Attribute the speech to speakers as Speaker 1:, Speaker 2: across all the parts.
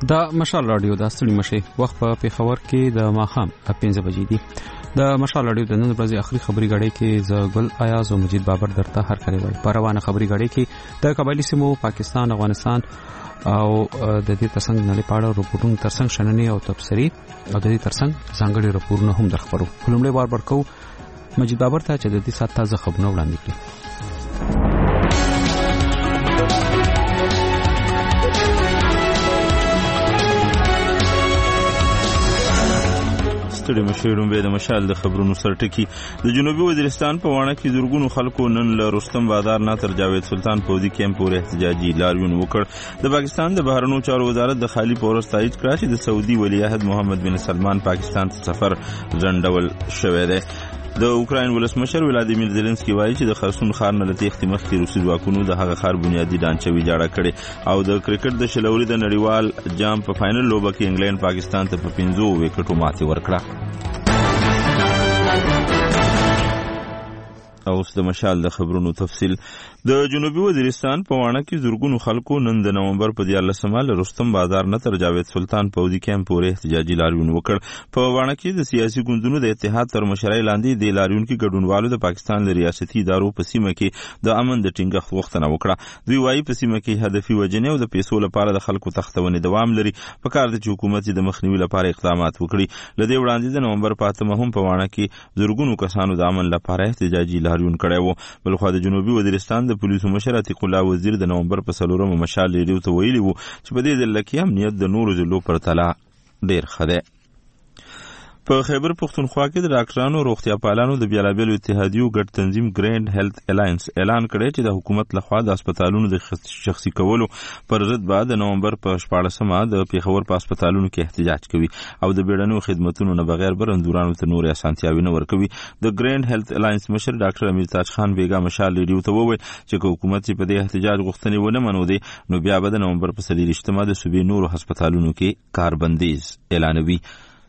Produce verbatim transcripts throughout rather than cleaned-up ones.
Speaker 1: دا مشال رادیو د ستړي مشه وخت په پیښور کې د ماخام پنځه بجې دي. د مشال رادیو د نن ورځې اخري خبري غړې کې زګل ایاز او مجید بابر درته هر کړي وای. پروانه خبري غړې کې د قبایلی سیمو پاکستان، افغانستان او د دې ترڅنګ نړۍ پاړه رپورټونو ترڅنګ شننې او تبصري او د دې ترڅنګ ځانګړي رپورټونه هم درخبرو. کومړې بار بار کو مجید بابر ته چې د دې سات تازه خبرونه وړاندې کړي.
Speaker 2: ستړي مشرون به د مشال د خبرونو سرټکی. د جنوبي وزیرستان په وانه کې زورګونو خلکو نن له رستم بازار نه تر جاوید سلطان پودي کیمپ پورې احتجاجي لاریون وکړ. د پاکستان د بهرنیو چارو وزارت د خالی پورس تایید کړ چې د سعودي ولیعهد محمد بن سلمان پاکستان ته سفر ځنډول شوی دی. د اوکراین ولسمشر ولادیمیر زيلنسکي وایي چې د خرسون ښار نه لته اختماخ کې روسي ځواکونو د هغه ښار بنیادی ډانچه ویجاړه کړي او د کرکټ د شلوري د نړیوال جام په فائنل لوبه کې انګلند پاکستان ته په پنځو وکټو ماتې ورکړه. اوس د مشال د خبرونو تفصیل. د جنوبي وزیرستان په وانه کې زورګونو خلکو نن د نومبر په دیارلسمه له رستم بازار نه تر جاوید سلطان پودي کیمپ پورې احتجاجي لاریون وکړ. په وانه کې د سیاسي ګوندونو د اتحاد تر مشرۍ لاندې د لاریون کې ګډونوالو د پاکستان له ریاستي ادارو په سیمه کې د امن د ټینګښت غوښتنه وکړه. دوی وایي په سیمه کې هدفي وجنې او د پیسو لپاره د خلکو تختونې دوام لري. په کار د حکومت د مخنیوي لپاره اقدامات وکړي. لدې وړاندې د نومبر په اتمه هم په وانه کې زورګونو کسانو د امن لپاره احتجاجي لاریون کړی و. بلخو د جنوبي وزیرستان د پولیسو مشر عتیق الله وزیر د نومبر په څلورمه مشال ریډیو ته ویلي وو چې په دې ځل کې امنیت د نورو ضلعو پر تله ډیر ښه دی. په خیبر پختونخوا کې د ډاکټرانو روغتیا پالانو د بیلابیلو اتحادیو ګډ تنظیم ګرینډ هیلث الاینس اعلان کړی چې د حکومت لخوا د هسپتالونو د شخصي کولو پر ضد به د نومبر په شپاړسمه د پیښور په هسپتالونو کې احتجاج کوي او د بیړنیو خدماتو نه بغیر به رنځورانو ته نورې اسانتیاوې نه ورکوي. د ګرینډ هیلث الاینس مشر ډاکټر امیر تاج خان بیګا مشال ریډیو ته وویل چې حکومت په دې احتجاج غوښتنې ونه منو دی نو بیا به د نومبر په څلېرویشتمه د صوبې نورو هسپتالونو کې کاربندیز اعلانوي.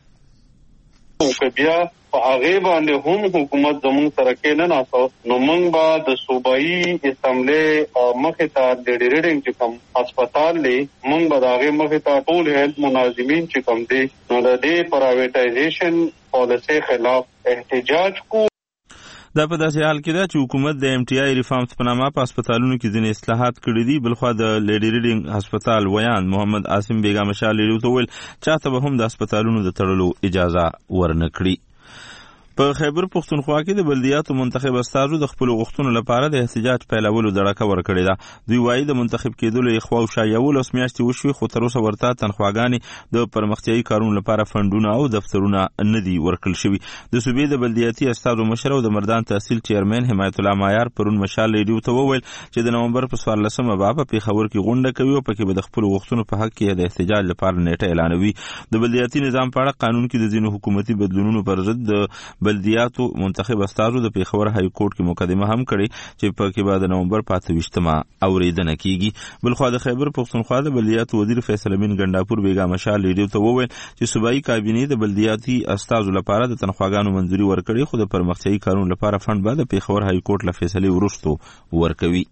Speaker 3: که بیا په هغه باندې هم حکومت زموږ سره کې نه ناسو نو موږ به د صوبایي اسمبلی مخې ته د ډیریډینګ چې کوم هسپتال دی موږ به د هغې مخې ته ټول هیلث مناظمین چې کوم دی نو د دې پرایویټایزیشن پالیسۍ خلاف احتجاج کو.
Speaker 2: دا په داسې حال کې ده چې حکومت د ایم ټي آی ریفارمز په نامه په هسپتالونو کې ځینې اصلاحات کړي دي. بلخوا د لیډي ریډینګ هسپتال ویان محمد عاصم بیګا مشال ریډیو ته ویل چاته به هم د هسپتالونو د تړلو اجازه ورنه کړي. په خیبر پختونخوا کې د بلدیاتو منتخب استازو د خپل غوښتنو لپاره د احتجاج پیلولو دړکه ورکړې ده. دوی وایي د منتخب کېدلو یې خوا او شا یولس میاشتې وشوې خو تر اوسه ورته تنخواګانې د پرمختیایي کارونو لپاره فنډونه او دفترونه نه دي ورکړل شوي. د صوبې د بلدیاتي استازو مشر او د مردان تحصیل چیرمن حمایت الله مایار پرون مشال ریډیو ته وویل چې د نومبر په څوارلسمه به په پیښور کې غونډه کوي او پکې به د خپل غوښتنو په حق کې د احتجاج لپاره نیټه اعلانوي. د بلدیاتي نظام په اړه قانون کې د ځینو حکومتي بدلونونو پر ضد د بلدیاتو منتخب استازو د پیښور های کورټ کې مقدمه هم کړي چې په کې بعد نومبر په اته ویشتمه اوریدنه کیږي. بلخو د خیبر پختونخوا د بلدیاتو وزیر فیصل امین ګنداپور بیګا مشال ریډیو ته وویل چې صوبایي کابینې د بلدیاتي استازو لپاره د تنخواګانو منځوري ورکړي خو د پرمختیایي کارونو لپاره فند به د پیښور های کورټ له فیصلې وروسته ورکوي.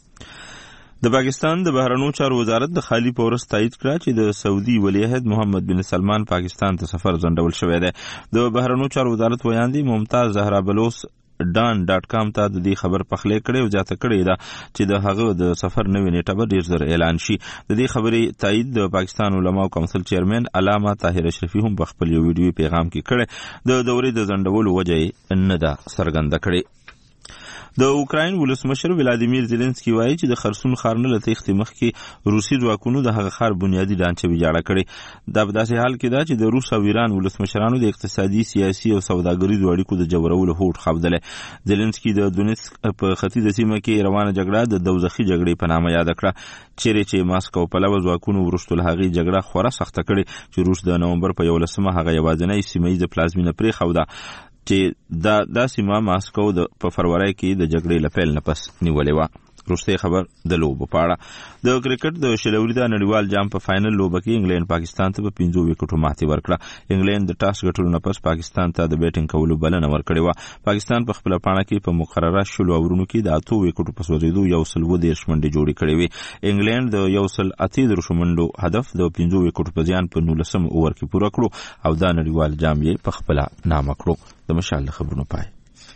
Speaker 2: د پاکستان د بهرنیو چارو وزارت د خالی پورس تایید کړ چې د سعودي ولیعهد محمد بن سلمان پاکستان ته سفر ځنډول شوی دی. د بهرنیو چارو وزارت ویاندې ممتاز زهرا بلوس ډان ډاټ کام ته د دې خبر پخلی کړی او زیاته کړې ده چې د هغه د سفر نوې نیټه به ډېر زر اعلان شي. د دې خبرې تایید د پاکستان علماء کونسل چیرمن علامه طاهر اشرفي هم په خپل یو ویډیو پیغام کې کړی. د دورې د ځنډولو وجه یې نه ده څرګنده کړې. د اوکراین ولسمشر ولادیمیر زيلنسکي وایي چې د خرسون ښار نه له تېښتې مخکې روسي ځواکونو د هغه ښار بنیادي ډانچه ویجاړه کړې. دا په داسې حال کې ده چې د روس او ایران ولسمشرانو د اقتصادي سیاسي او سوداګریزو اړیکو د جوړولو هوډ ښودلی. زيلنسکي د دونیتسک په ختیځه سیمه کې روانه جګړه د دوزخي جګړې په نامه یاده کړه چیرې چې ماسکو پلوه ځواکونو وروسته له هغې جګړه خورا سخته کړې چې روس د نومبر په یولسمه هغه یوازینۍ سیمه ییزه پلازمینه پرېښوده چې دا دا سیمه ماسکو د په فروری کې د جګړې له پیل نه پس نیولې وه. وروستی خبر د لوبو په اړه د کرکټ د شل اوریزه نړیوال جام په فائنل لوبه کې انګلند پاکستان ته په پنځو وکټو ماتې ورکړه. انګلند د ټاس ګټلو نه پس پاکستان ته د بیټینګ کولو بلنه ورکړې وه. پاکستان په خپل پاڼه کې په مقرره شلو اورونو کې د اتو وکټو په سوځېدو یو سل اووه دېرش منډې جوړې کړې وې. انګلند د یو سل اته دېرش منډو هدف د پنځو وکټو په زیان په نولسم اوور کې پوره کړو او دا نړیوال جام یې په خپل نامه کړو. د مشال خبرونو پای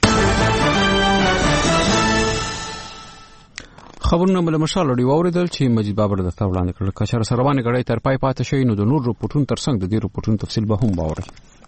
Speaker 1: خبرونه مله مشال لري اوریدل چې مجید بابر د تاوړاندې کړل. کچره سروانه غړې تر پای پاتې شي نو د نور رپورټونو ترڅنګ د دې رپورټونو تفصیل به هم باوري.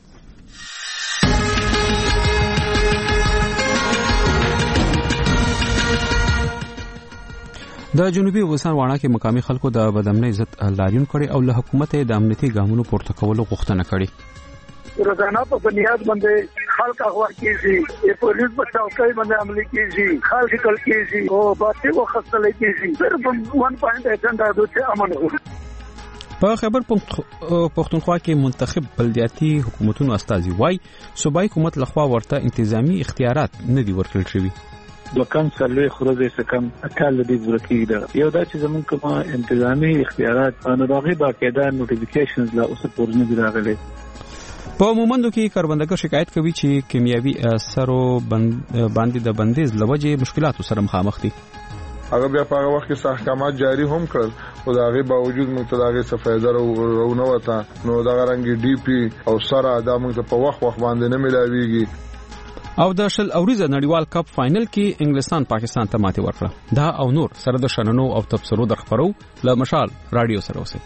Speaker 1: د جنوبي وزستان واڼه کې مقامي خلکو د بدامنۍ ضد لاریون کړي او له حکومت د امنیتي ګامونو پورته کولو غوښتنه کړي.
Speaker 4: روزانه په بنیاد باندې خلک اغوا کیږي، پولیس په چوکۍ باندې عملي کیږي، خلک کل کیږي او باطل وخصل کیږي. صرف ون پوینټ ایجنډا د امن هو.
Speaker 1: په خبر پښتونخوا کې منتخب بلدیاتي حکومتونو استازي وای صوبایي حکومت لخوا ورته انتظامی اختیارات نه دي ورکړل شوي.
Speaker 5: لکم سلوی خروزه سکم اکال دی ورکی دا یو دا چې زمون کومه انتظامی اختیارات ان راغي باقاعده نوټیفیکیشنز لا اوس پورنه دی راغلي.
Speaker 1: په مومندو کې کاربندګر شکایت کوي چې کیمیاوي اثرو باندې د بندیز لوجه مشکلات سره مخامخ دي.
Speaker 6: هغه بیا په هغه وخت کې احکامات جاری هم کړل او دا غي باوجود موږ ته داغه صفایده ورونه وتا نو دا رنګ ډي پی او سره دا موږ په وخت وخت باندې نه ملاويږي. او د شل اوریزه نړیوال کپ فائنل کې انګلستان پاکستان ته ماتې ورکړه. دا او نور سره د شننو او تبصرو د خبرو له مشال رادیو سره اوسئ.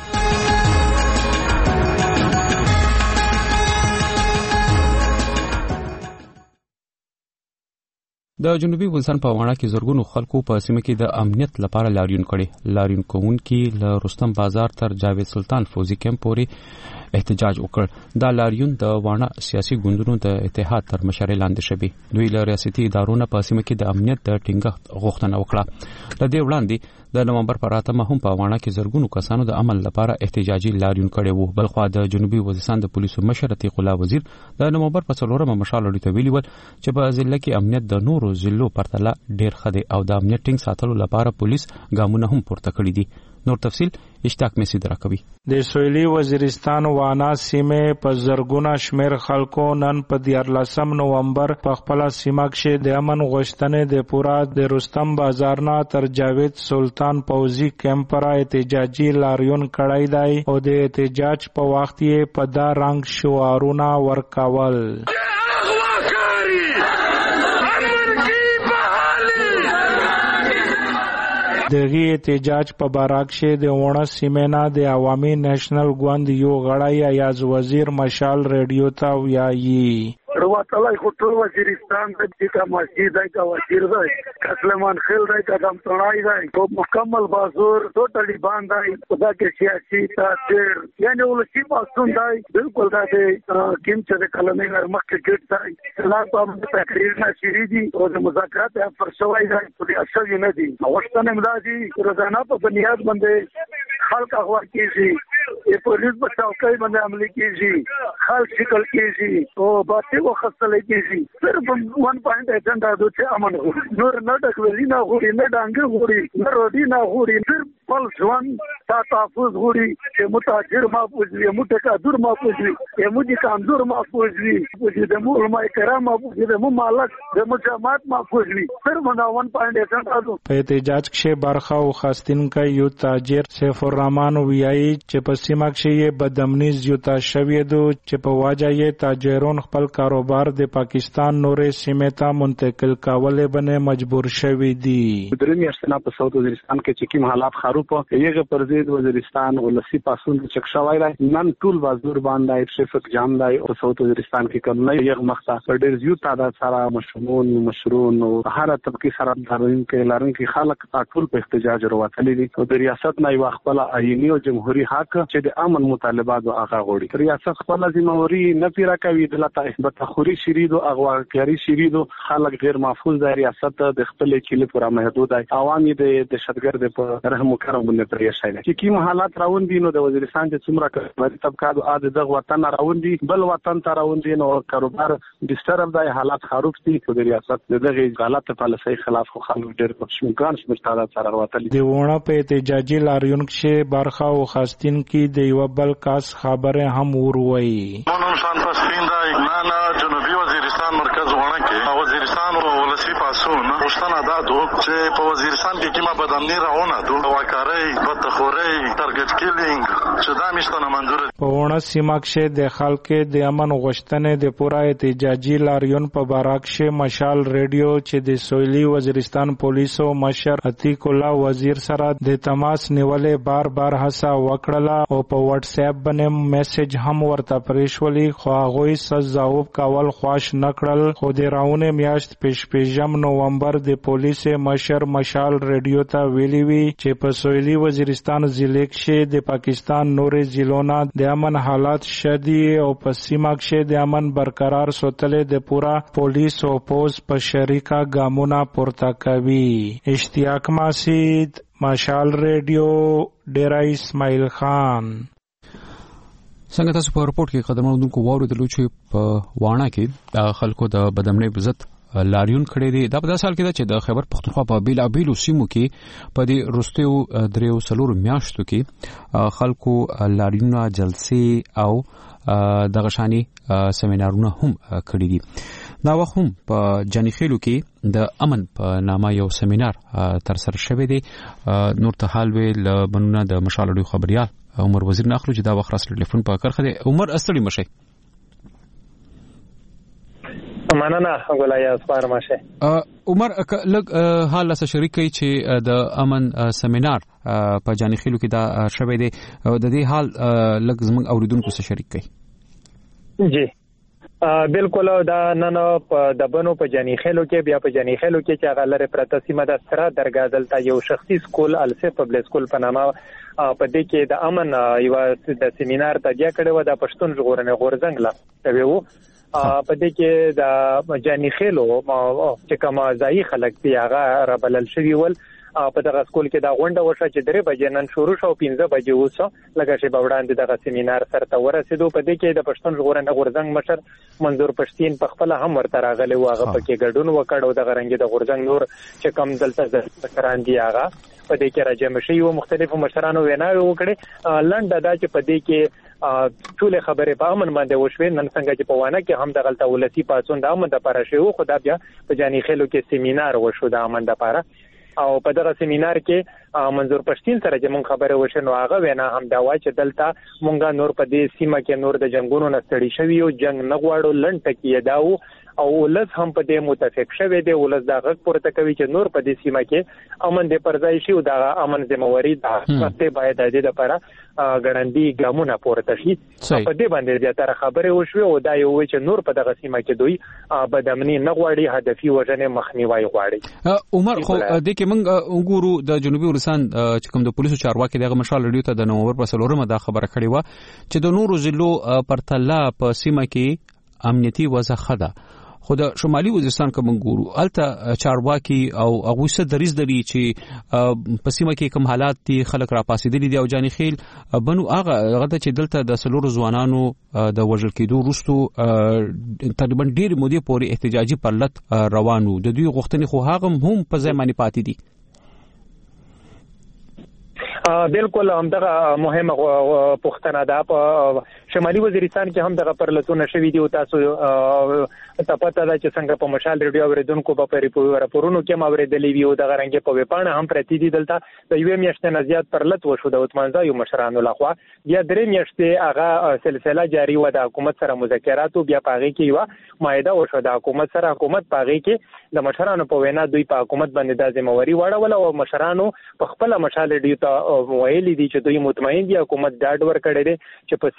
Speaker 6: د جنوبي وزستان په واڼه کې زرګونو خلکو په سیمه کې د امنیت لپاره لاریون کړي. لاریون کوونکي له رستم بازار تر جاوید سلطان فوزي کمپ پورې احتجاج وکړ. دا لاریون د واڼه سیاسي ګوندونو د اتحاد تر مشرۍ لاندې شوی. دوی له ریاستي ادارو نه په سیمه کې د امنیت د ټینګښت غوښتنه وکړه. له دې وړاندې د نومبر پر اتمه هم په واڼه کې زرګونو کسانو د عمل لپاره احتجاجي لاریون کړي وو. بلخوا د جنوبي وزستان د پولیسو مشر عتیق الله وزیر د نومبر په څلورمه مشال لري ته ویلي ول چې په ضلع کې امنیت د نورو ضلعو پرتله ډیر ښه دی او د امنیت ټینګ ساتلو لپاره پولیس ګامونه هم پورته کړي دي. نور تفصیل اشتاق میسی دراکوي.
Speaker 7: د سویلي وزیرستان وانا سیمه په زرګونه شمیر خلکو نن په دیارلسم نومبر په خپل سیمه کې د امن غوښتنې د پورا د رستم بازار نه تر جاوید سلطان فوزي کمپ را احتجاجي لاریون کړی دی او د احتجاج په وخت یې په دا رنگ شعارونه ورکول. دغه احتجاج په باراکشه د وونه سیمه د عوامي نېشنل ګوند یو غړی ایاز وزیر مشال رادیو ته ویایي.
Speaker 4: رواتلای خطر وزیرستان د دې مسجد د وزیر دی کسلمان خیل دی قدم تړای دی او مکمل بازور ټوټلی باندې دا کې سیاسي تاثیر یعنی ولسی پاسون دی بالکل دا د کیم چې کلمې ورمخ کې ګټ دی لا په تقریر نه شری دي او د مذاکرات فرشوي دی په اصل نه دي وختونه ملازي روزانه په بنیاد باندې خلک اغوا کیږي پولیس په چوکۍ باندې عملي کیږي خلک شکل کیږي او باطل وخصل کیږي. صرف ون پوینټ ایجنډا د امن هو. نور نه ډکولی نه غوړي نه ډانګ غوړي نه روډي نه غوړي صرف پل ځوان تا تحفظ غوړي چې متاجر محفوظ وي متکبر محفوظ وي یمودي کمزور محفوظ وي چې د علماء کرام محفوظ وي د مالک د مجامعات محفوظ وي. صرف دا ون پوینټ ایجنډا
Speaker 7: په احتجاج کې برخه او خاستین کا یو تاجر سیف الرحمن ویایي چې په سیمه کې یې بدامنۍ زیاته شوې ده چې په واجه یې تاجرون خپل کاروبار د پاکستان نورې سیمې ته منتقل کولې باندې مجبور شوي دي.
Speaker 5: درې میاشتې په ساوث وزیرستان کې چې کوم حالات خراب په یغه پر ضد وزیرستان ولسی پاسون چک شوای راي نن ټول بازور باندې ټریفیک جام دی او ساوث وزیرستان کې کوم نه یغه مخته پر ډیر زیات تعداد سره مشمول مشرون او هر طبقه سره دارین کې لارن کې خلک ټول په احتجاج وروتلي دي او د ریاست نه یو خپل آئینی او جمهوریت حق چې د امن مطالبات او هغه غوړي ریاست خپل ذمہواری نه پیرا کوي د لته اثبات خوري شریدو اغواکاری شریدو خلک غیر محفوظ دی ریاست د خپل کلی پورا محدود دی عوامي د دهشتګرد په رحم کارونه پرې شایله چې کوم حالات راون دي نو د وزیرستان چې څومره کاري طبقات او د وطن راون دي بل وطن ته راون دي نو کاروبار ډیسټرب دی حالات خراب دي د ریاست دغه غلط پالیسۍ خلاف خو خلک ډېر پښیمانان شمېر سره راوتلي
Speaker 7: د وونه په احتجاجي لاریون کې برخه او خاستین کې د یو بل کاس خبره هم وروي
Speaker 8: مونږ شان پسپین دا اګنانا جنوبي وزیرستان مرکز وونه کې وزیرستان او ولسی پاسون پښتنه دا دو چې په وزیرستان کې کیما بدامنی راونه دو واکاري بدخوري ټارګټ کیلینګ چې دا مشتنه منظور
Speaker 7: په وونه سیمه کې د خلک د امن غوښتنې د پورا احتجاجي لاریون په باراک کې مشال ریډیو چې د سویلي وزیرستان پولیسو مشر عتیق الله وزیر سره د تماس نیولې بار بار هڅه وکړه او په واتس اپ باندې میسج هم ورته پریښولې خو هغه څه جواب کول خوښ نکړل خو د راونه میاشت پیش پیژم نومبر د پولیس مشر مشال ریډیو ته ویلي وی چې په سویلي وزیرستان ضلع کې د پاکستان نورې ضلعو د امن حالات شدي او په سیمه کې د امن برقرار ساتلې د پورا پولیس او پوز په شریکه ګامونه پورته کوي. اشتیاق ماسید مشال ریډیو ډیرا اسماعیل خان.
Speaker 6: څنګه تاسو په رپورت کې قدمونو کو واردلو چې په وانه کې د خلکو د بدامنۍ عزت لاریون کړی دی دا په داسې حال کې ده چې د خیبر پختونخوا په بیلابیلو سیمو کې په دې رستیو دریو څلورو میاشتو کې خلکو لاریونونه جلسې او دغه شاني سیمینارونه هم کړي دي. دا وخت هم په جانیخیلو کې د امن په نامه یو سیمینار تر سره شوی دی. نور ته حال ویل بنونه د مشال اډیو خبريال عمر وزیر نه اخلو چې دا وخت راس ټلیفون په کارخه دی. عمر استړي مشه
Speaker 9: مننه غولای اسپار ماشه
Speaker 6: عمر لګ حال له شریک کی چې د امن سیمینار په جانیخیلو کې دا شوه دی د دې حال لګ زموږ اوریدونکو سره شریک کی.
Speaker 9: جی بالکل دا نن په دبنو په جانیخیلو کې بیا په جانیخیلو کې چې هغه لري پرته سیمه د سره درګه دلته یو شخصي سکول السه پبلک سکول په نامه په دې کې د امن یو د سیمینار ته جا کړو د پښتون ژغورنې غورځنګ لا ویو په دې کې د جانیخیلو چې کوم ځای خلک دی هغه را بلل شوی ول په دغه سکول کې دا غونډه وشوه چې درې بجې نن شروع شو پنځه بجې وسو لکه چې بوړاندې دغه سیمینار سره ورسېدو. په دې کې د پښتون ژغورنې غورځنګ مشر منظور پښتین په خپل هم ورته راغلی و هغه پکې ګډون وکړ او د غرنګي د غورځنګ نور چې کم دلته ځکران دی هغه په دې کې راجم شي او مختلفو مشرانو ویناوي وکړي. لنډه دا چې په دې کې ټول خبره په امن باندې وشوي. نن څنګه چې په وانه کې هم د غلطه ولسی پاتون د امن لپاره شو خدا بیا په جانیخیلو کې سیمینار وشو د امن لپاره او په دغه سیمینار کې منظور پښتین سره چې مونږ خبره وشنو هغه وینا هم دا وای چې دلته مونږه نور په دې سیمه کې نور د جنگونو نستړي شوی او جنگ نه غواړو لنډ کې داو او ولز هم په دې متفق شوی دی. ولز دا غږ پورته کوي چې نور په دې سیمه کې امن دې پرځای شي او دا امن ذمہواری د حکومت باید د دې لپاره ګړندی ګامونه پورته شي. په دې باندې زیاتره خبره وشوي او دا یو چې نور په دغه سیمه کې دوی بدامنۍ نه غواړي هدفي وژنې مخنیوي غواړي.
Speaker 6: عمر خو د کې موږ وګورو د جنوبي ورستان چې کوم د پولیسو چارواکي دغه مشال ریډیو ته د نومبر په څلورمه دا خبره کړې و چې د نورو ضلعو پرتله په سیمه کې امنیتي وضع خده خو د شمالي وزیرستان کوم ګورو الته چارواکي او هغه څه دریز دري چې په سیمه کې کوم حالات دي خلک را پاسېدلي دي او جانیخیل بنو هغه هغه چې دلته د سلورو ځوانانو د وژل کېدو وروسته تقریبا ډېر مودې پورې احتجاجي پرلط روانو د دوی غوښتنې خو هغه هم په ځای باندې پاتې دي.
Speaker 9: بالکل همدغه مهمه پوښتنه ده. په شمالي وزیرستان کې هم دغه پرلطونه شوي دي او تاسو ته پته ده چې څنګه په مشال ریډیو اوریدونکو په راپورونو کې ماوریدلې وی او دغه رنګ په وپانه هم پرتی دي. دلته د یو میاشتې نه زیات پرلط وشو د عثمانزا یو مشرانو لخوا بیا درې میاشتې هغه سلسله جاری و د حکومت سره مذاکرات او بیا پاغي کې یو مایده وشو د حکومت سره. حکومت پاغي کې د مشرانو په وینا دوی په حکومت باندې د ذمہواری واړول او مشرانو په خپل مشال ریډیو ته ویلي دي چې دوی مطمئن دي حکومت ډاډ ور کړی دی چې په سیمه کې د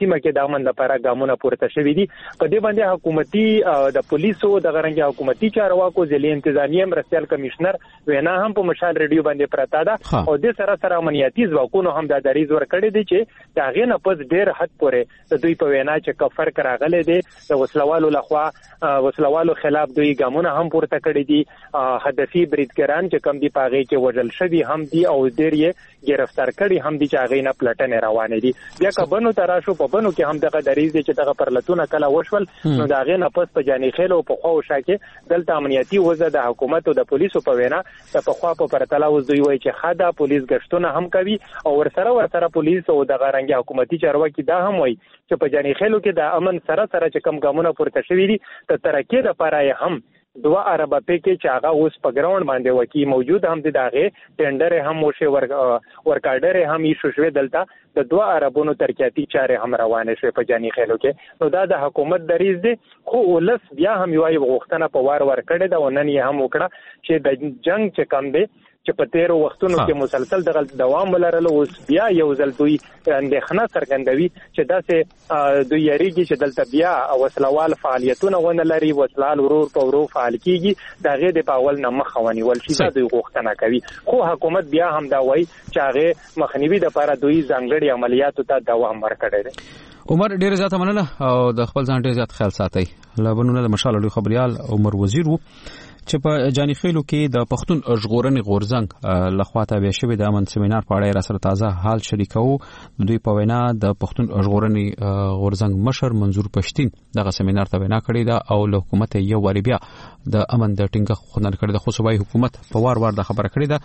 Speaker 9: د امن لپاره ګامونه پورته شوي دي. په دې باندې حکومتي د پولیسو د غرنګي حکومتي چارواکو ځلې انتظامیه مرستيال کمشنر وینا هم په مشال ریډیو باندې پراته ده او د سره سره امنیتي ځواکونو هم د دریز ورکړي دي چې دا غي نه پز ډیر حد پورې د دوی په وینا چې کفر کراغله دي د وسلوالو لخوا وسلوالو خلاف دوی ګامونه هم پورته کړي دي. هدفي بریدګران چې کم دي پاغي کې وژل شوی هم دي او ډیر یې گرفتار کړي هم دي چې هغه نه پلټنې روانې دي. بیا کبنو تراشو په بنو کې هم دغه دریز دي چې دغه پرلتونه کله وشول نو دا غي نه پس په جاني خېلو په خو شاکه دلته امنیتي وزه د حکومت او د پولیسو په وینا د په خوا په پرتلا وز دوی وایي چې خاده پولیس غشتونه هم کوي او ورسره ورسره پولیس او د غرنګي حکومتي چارواکي دا هم وایي چې په جاني خېلو کې د امن سره سره چې کم ګامونه پورته شوي دي ته ترکیه د پاره هم دوا عربه پکې چې هغه اوس په ګراوند باندې وکی موجود هم دي داغه ټینډر هم وشه ور ورکاډر هم یې شوشوي دلته د دوا عربونو ترکیاتی چارې هم روانه شوه په جاني خېلو کې. نو دا د حکومت دریز دي خو ولس بیا هم یوای غوښتنه په وار ور کړې ده او نن یې هم وکړه چې د جنگ چې کم دی چې په تیرو وختونو کې مسلسل دغه دوام ولرلو اوس بیا یو ځل دوی اندېښنه څرګندوي چې داسې دوی یریږي چې دلته بیا وسلوال فعالیتونه ونه لري وسلال ورور په ورور فعال کیږي دا غي د پاول نه مخ ونیول شي دا دوی غوښتنه کوي. خو حکومت بیا هم دا وایي چې هغه مخنیوي د لپاره دوی ځانګړي عملیاتو ته دوام ورکړي دي.
Speaker 6: عمر ډیر زیات مننه او د خپل ځان ډیر زیات خیال ساتي. لبنونه د مشال لوی خبريال عمر وزیر وو چې په جاني خېلو کې د پښتون ژغورنې غورځنګ لخواته بیا شوی د امن سیمینار په اړه را سره تازه حال شریکو. دوی په وینا د پښتون ژغورنې غورځنګ مشر منظور پښتين دغه سیمینار ته وینا کړې ده او له حکومت یو وری بیا د امن د ټینګه خونر کړې ده. خو صوبایي حکومت په وار وار د خبره کړې ده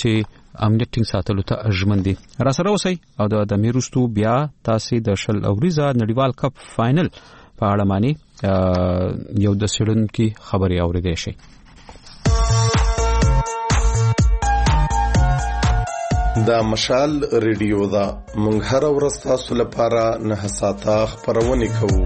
Speaker 6: چې امنیت ټینګ ساتلو ته ژمن دي. را سره اوسئ او د دمیرستو بیا تاسو د شل اوریزه نړیوال کپ فائنل په اړه معنی یو د سړونکو خبري اوریدئ شي.
Speaker 10: دا مشال ریډیو دا مونږ هر ورځ تاسو لپاره نه ساته خبرونه کوو.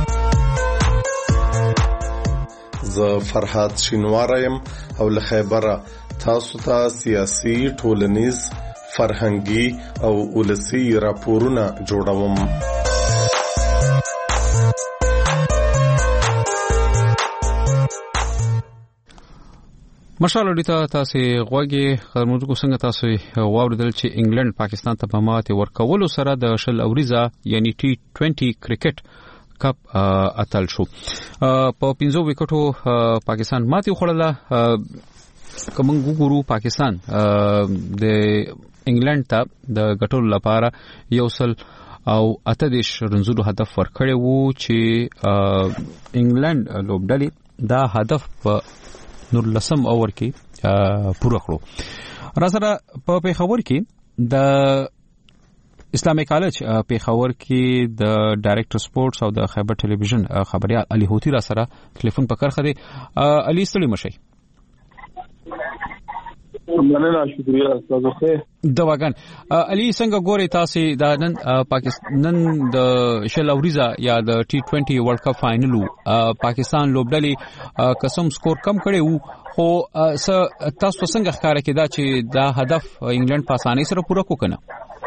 Speaker 10: زه فرحات شینوارم او له خیبره تاسو ته سیاسي ټولنیز فرهنګي او ولسی راپورونه جوړوم.
Speaker 6: مشال ډیټا تاسو غوږی خبرونکو څنګه تاسو واوریدل چې انګلند پاکستان ته په ماته ورکولو سره د شل اوریزه یعنی ټي ټوئنټي کرکټ کپ اتل شو. په پنځو وکټو پاکستان ماته وخړله. کوم ګورو پاکستان د انګلند ته د ګټلو لپاره یو سل او اته دیش رنزونو هدف ورکړی وو چې انګلند لوبډلې دا هدف په نور لسم اور کې پوره کړو. را سره په پیښور کې د اسلامي کالج پیښور کې د ډایرکټر سپورټس او د خیبر ټلویزیون خبريال علي هوتی را سره ټلیفون پکړ خدي. علي ستړي مشي.
Speaker 11: مننه شکریہ تاسو ته
Speaker 6: دواګان. علي څنګه ګوري تاسو د نن پاکستان نن د شل اوریزه یا د ټي ټوئنټي ورلد کپ فائنل پاکستان لوبډلې قسم سکور کم کړي وو خو تاسو څنګه ښکارا کېدا چې دا هدف انګلند په اسانۍ سره پوره وکړي؟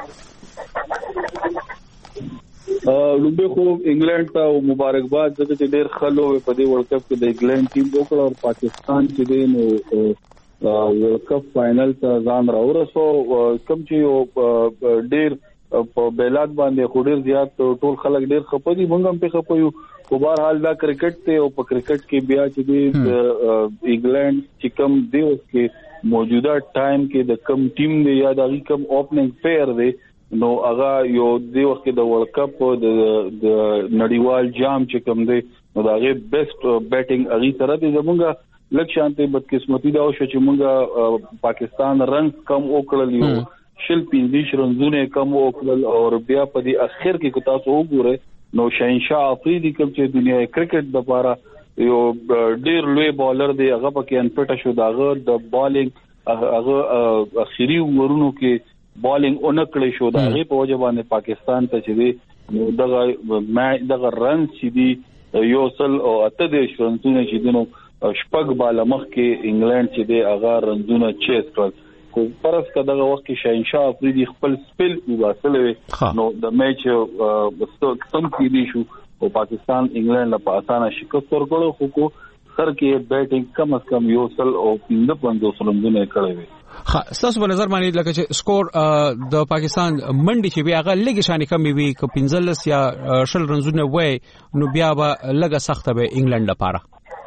Speaker 11: لومبه خو انګلند ته مبارکباد ځکه چې ډېر خلو په دې ورلد کپ کې د انګلند ټیم وکړ او پاکستان چې دی نو ورلد کپ فائنل ته ځان راورسو. کوم چې ډېر په بیلات باندې خو ډېر زیات ټول خلک ډېر خپدي مونږ هم په خپيو. په بهر حال دا کرکټ ته او په کرکټ کې بیا چې دی انګلند چې کوم دی اوس کې موجوده ټایم کې د کم ټیم دی یا د کم اوپننګ پیر دی نو هغه یو دی وخت کې د ورلد کپ د نړیوال جام چې کوم دی نو دا غي بیسټ بیټینګ اغي سره دی زمونږه لکه شانته بدقسمتي دا شو چې مونږه پاکستان رنگ کم وکړل یو شل پنځه رنزونه کم وکړل او بیا په دې اخر کې کو تاسو وګورئ نو شاهنشاه افریدي کوم چې دنیا کرکټ د لپاره یو ډیر لوی بالر دی هغه پکې انپټ شو داغه د بالینګ هغه اخیری ورونو کې بالینګ اونکړې شو داغه په وجه باندې پاکستان ته چې دی نو دغه مې دغه رن چې دی یو سل او اته د رنزونه چې دینو شپږ بالا مخ کې انګلند چې دی هغه رنزونه چیس کړ کو پرس کداغه وخت کې شاهنشاه افریدي خپل سپیل وباسلې نو د میچ کم کې دي شو او پاکستان انګلند له په اسانه شکست ورکړو خو کو سر کې بیټینګ کم از کم یو سل او پنځه پنځوس رنونه کړې وي.
Speaker 6: ها تاسو په نظر باندې لکه چې سکور د پاکستان منډي چې بیا هغه لګي شانې کم وي ک پنځلس یا شل رنونه وای نو بیا به لګه سخته به انګلند لپاره.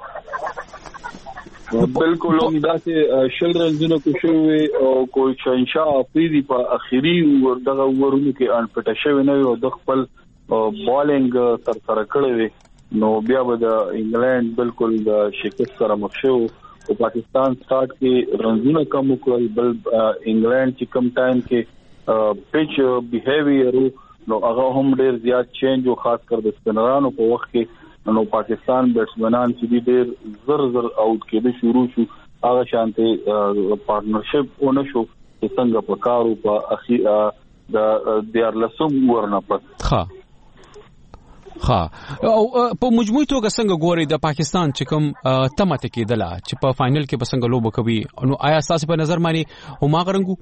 Speaker 11: بالکل هم داسې شل رنونه کو شوې او کوئی شاهنشاه افریدي په اخیری ورغه ورونو کې انپټه شوی نه او د خپل بالینګ تر سره کړی وي نو بیا به د انګلند بالکل د شکست سره مخ شو او پاکستان سٹارټ کې رنونه کم وکړل بل انګلند چې کم ټایم کې پچ بیهیویر نو هغه هم ډیر زیات چینج او خاص کر د سپنرانو په وخت کې نو پاکستان بیټسمنان چې ډیر زر زر اوټ کېده شروع شو هغه شانته پارټنرشپ ونه شو چې څنګه په کارو په اخی د دیار لسم ورنه پد
Speaker 6: ها ها او په مجموعي توګه څنګه ګوري د پاکستان چې کوم تمته کېدله چې په فائنل کې به څنګه لوب کوي نو آیا تاسو په نظر باندې هم غرنګو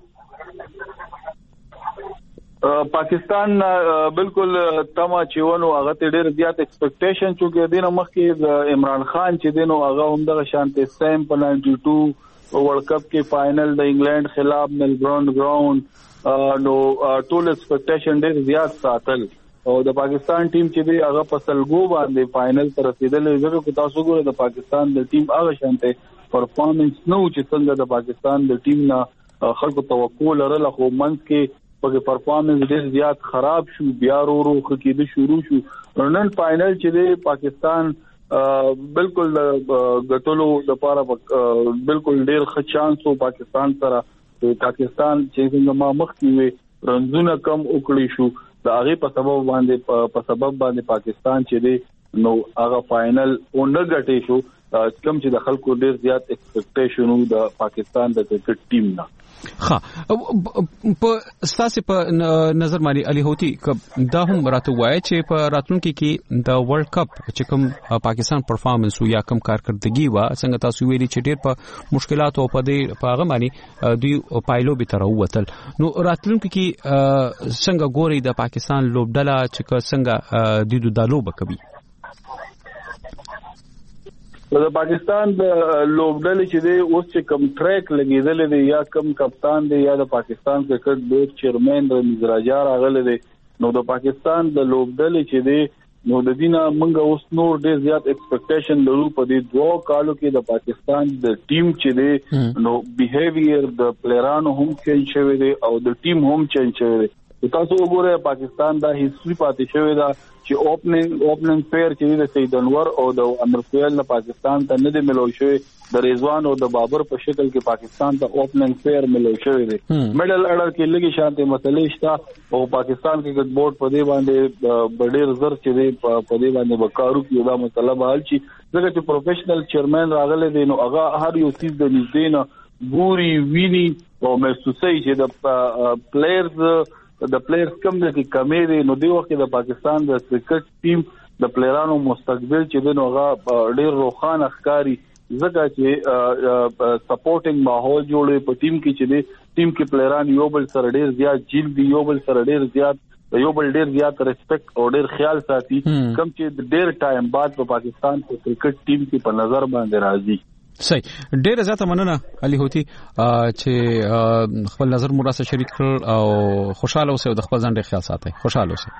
Speaker 11: پاکستان بالکل تمه چې ونه هغه ته ډېر زیات ایکسپیکټیشن چې دینه مخکې د عمران خان چې دینو هغه هم دغه شانته سیم په نائنټي ټو ورلد کپ کې فائنل د انګلند خلاف ملبورن ګراوند نو ټول ایکسپیکټیشن ډېر زیات ساتل او د پاکستان ټیم چې دی هغه په سلګو باندې فائنل ته رسیدلې ځکه چې تاسو ګورئ د پاکستان د ټیم هغه شانته پرفارمنس نو چې څنګه د پاکستان د ټیم نه خلکو توقع لرله خو منځ کې په پرفارمنس ډېر زیات خراب شو بیا ورو کېده شروع شو نن فائنل چې دی پاکستان بالکل غټلو د پاره بالکل ډېر ښه چانس او پاکستان سره پاکستان چې څنګه ما مخ کې وي رنزونه کم وکړي شو د هغه په سبب باندې په سبب باندې پاکستان چې دی نو هغه فائنل اونډه غټي شو کوم چې د خلکو ډیر زیات ایکسپیکټیشنو د پاکستان د کرکټ ټیم نه
Speaker 6: ها په ستاسو په نظر باندې علي هوتي دا هم راته وایي چې په راتلونکي کې د ورلد کپ چې کوم پاکستان پرفارمنس یا کوم کارکردګي وا څنګه تاسو ویلي چې ډیر په مشکلاتو په دې په هغه باندې دوی پایلو به تر ووتل نو راتلونکي کې څنګه ګوري د پاکستان لوبډله چې څنګه د دوی د لوب کوي
Speaker 11: د پاکستان د لوبډلې چې دی اوس چې کم ټریک لګیدل دی یا کم کپتان دی یا د پاکستان کرکټ بورډ چیرمن رمیز راجا راغلی دی نو د پاکستان د لوبډلې چې دی نو د دینه منګه اوس نور ډیر زیات ایکسپیکټیشن لرو په دې دوه کالو کې د پاکستان د ټیم چې دی نو بیهیویر د پلیرانو هم چینج شوی دی او د ټیم هم چینج شوی دی تاسو وګورئ پاکستان دا هیستوري پاتې شوی دا چې اوپننګ اوپننګ پیر چې د سید انور او د امر فیل نه پاکستان ته نه دی ملو شوی د رضوان او د بابر په شکل کې پاکستان ته اوپننګ پیر ملو شوی دی میډل اډر کې لګي شانته مسلې شته او پاکستان کرکټ بورډ په دې باندې ډېر زر چې دی په دې باندې وکړو کې دا مطلب حل شي ځکه چې پروفیشنل چیرمن راغلی دی نو هغه هر یو چیز د نږدې نه ګوري ویني او محسوسي چې د پلیئرز د پلیئرز کم د کمې دي نو دی وخت د پاکستان د کرکټ ټیم د پلیئرانو مستقبل چې د نوغه ډیر روخان ښکاری ځکه چې سپورټینګ ماحول جوړوي په ټیم کې چې دی ټیم کې پلیئران یو بل سره ډیر زیات جیل دی یو بل سره ډیر زیات یو بل ډیر زیات ریسپیکټ او ډیر خیال ساتي کم چې ډیر ټایم بعد په پاکستان په کرکټ ټیم کې په نظر باندې راځي
Speaker 6: صحیح ډیره زیاته مننه علي هوتي چې خپل نظر مو راسره شریک کړ او خوشاله اوسئ او د خپل ځان ډیر خیال ساتئ خوشاله اوسئ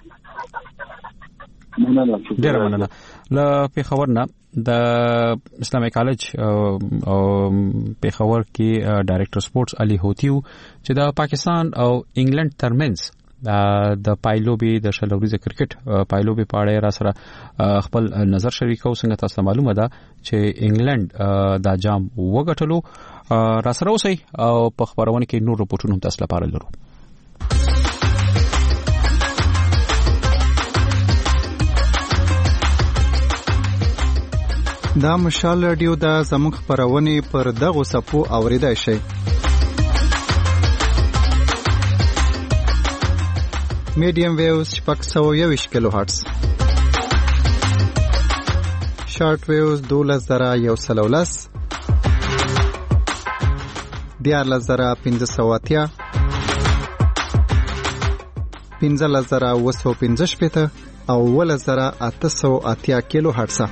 Speaker 11: مننه
Speaker 6: ډیره مننه له پیښور نه د اسلامي کالج او پیښور کې ډایریکټر سپورتس علي هوتي چې د پاکستان او انګلند ترمنځ د پایلوبي د شلوريزه کرکټ پایلوبي په اړه را سره خپل نظر شریکو څنګه تاسو معلومه ده چې انګلند دا جام وګټلو را سره اوسئ او په خبرونه کې نور رپورټونه تاسو لپاره لرو
Speaker 12: دا مشال رادیو دا زموږ خبرونه پر دغه صفو اوریدای شي میډیم ویوز شپږ سوه یوویشت کیلو هرتز شارټ ویوز دولس زره یو سل او لس دیارلس زره پنځه سوه اتیا، پنځلس زره اوه سوه پنځه شپېته او اوولس زره اته سوه اتیا کیلو هرټز.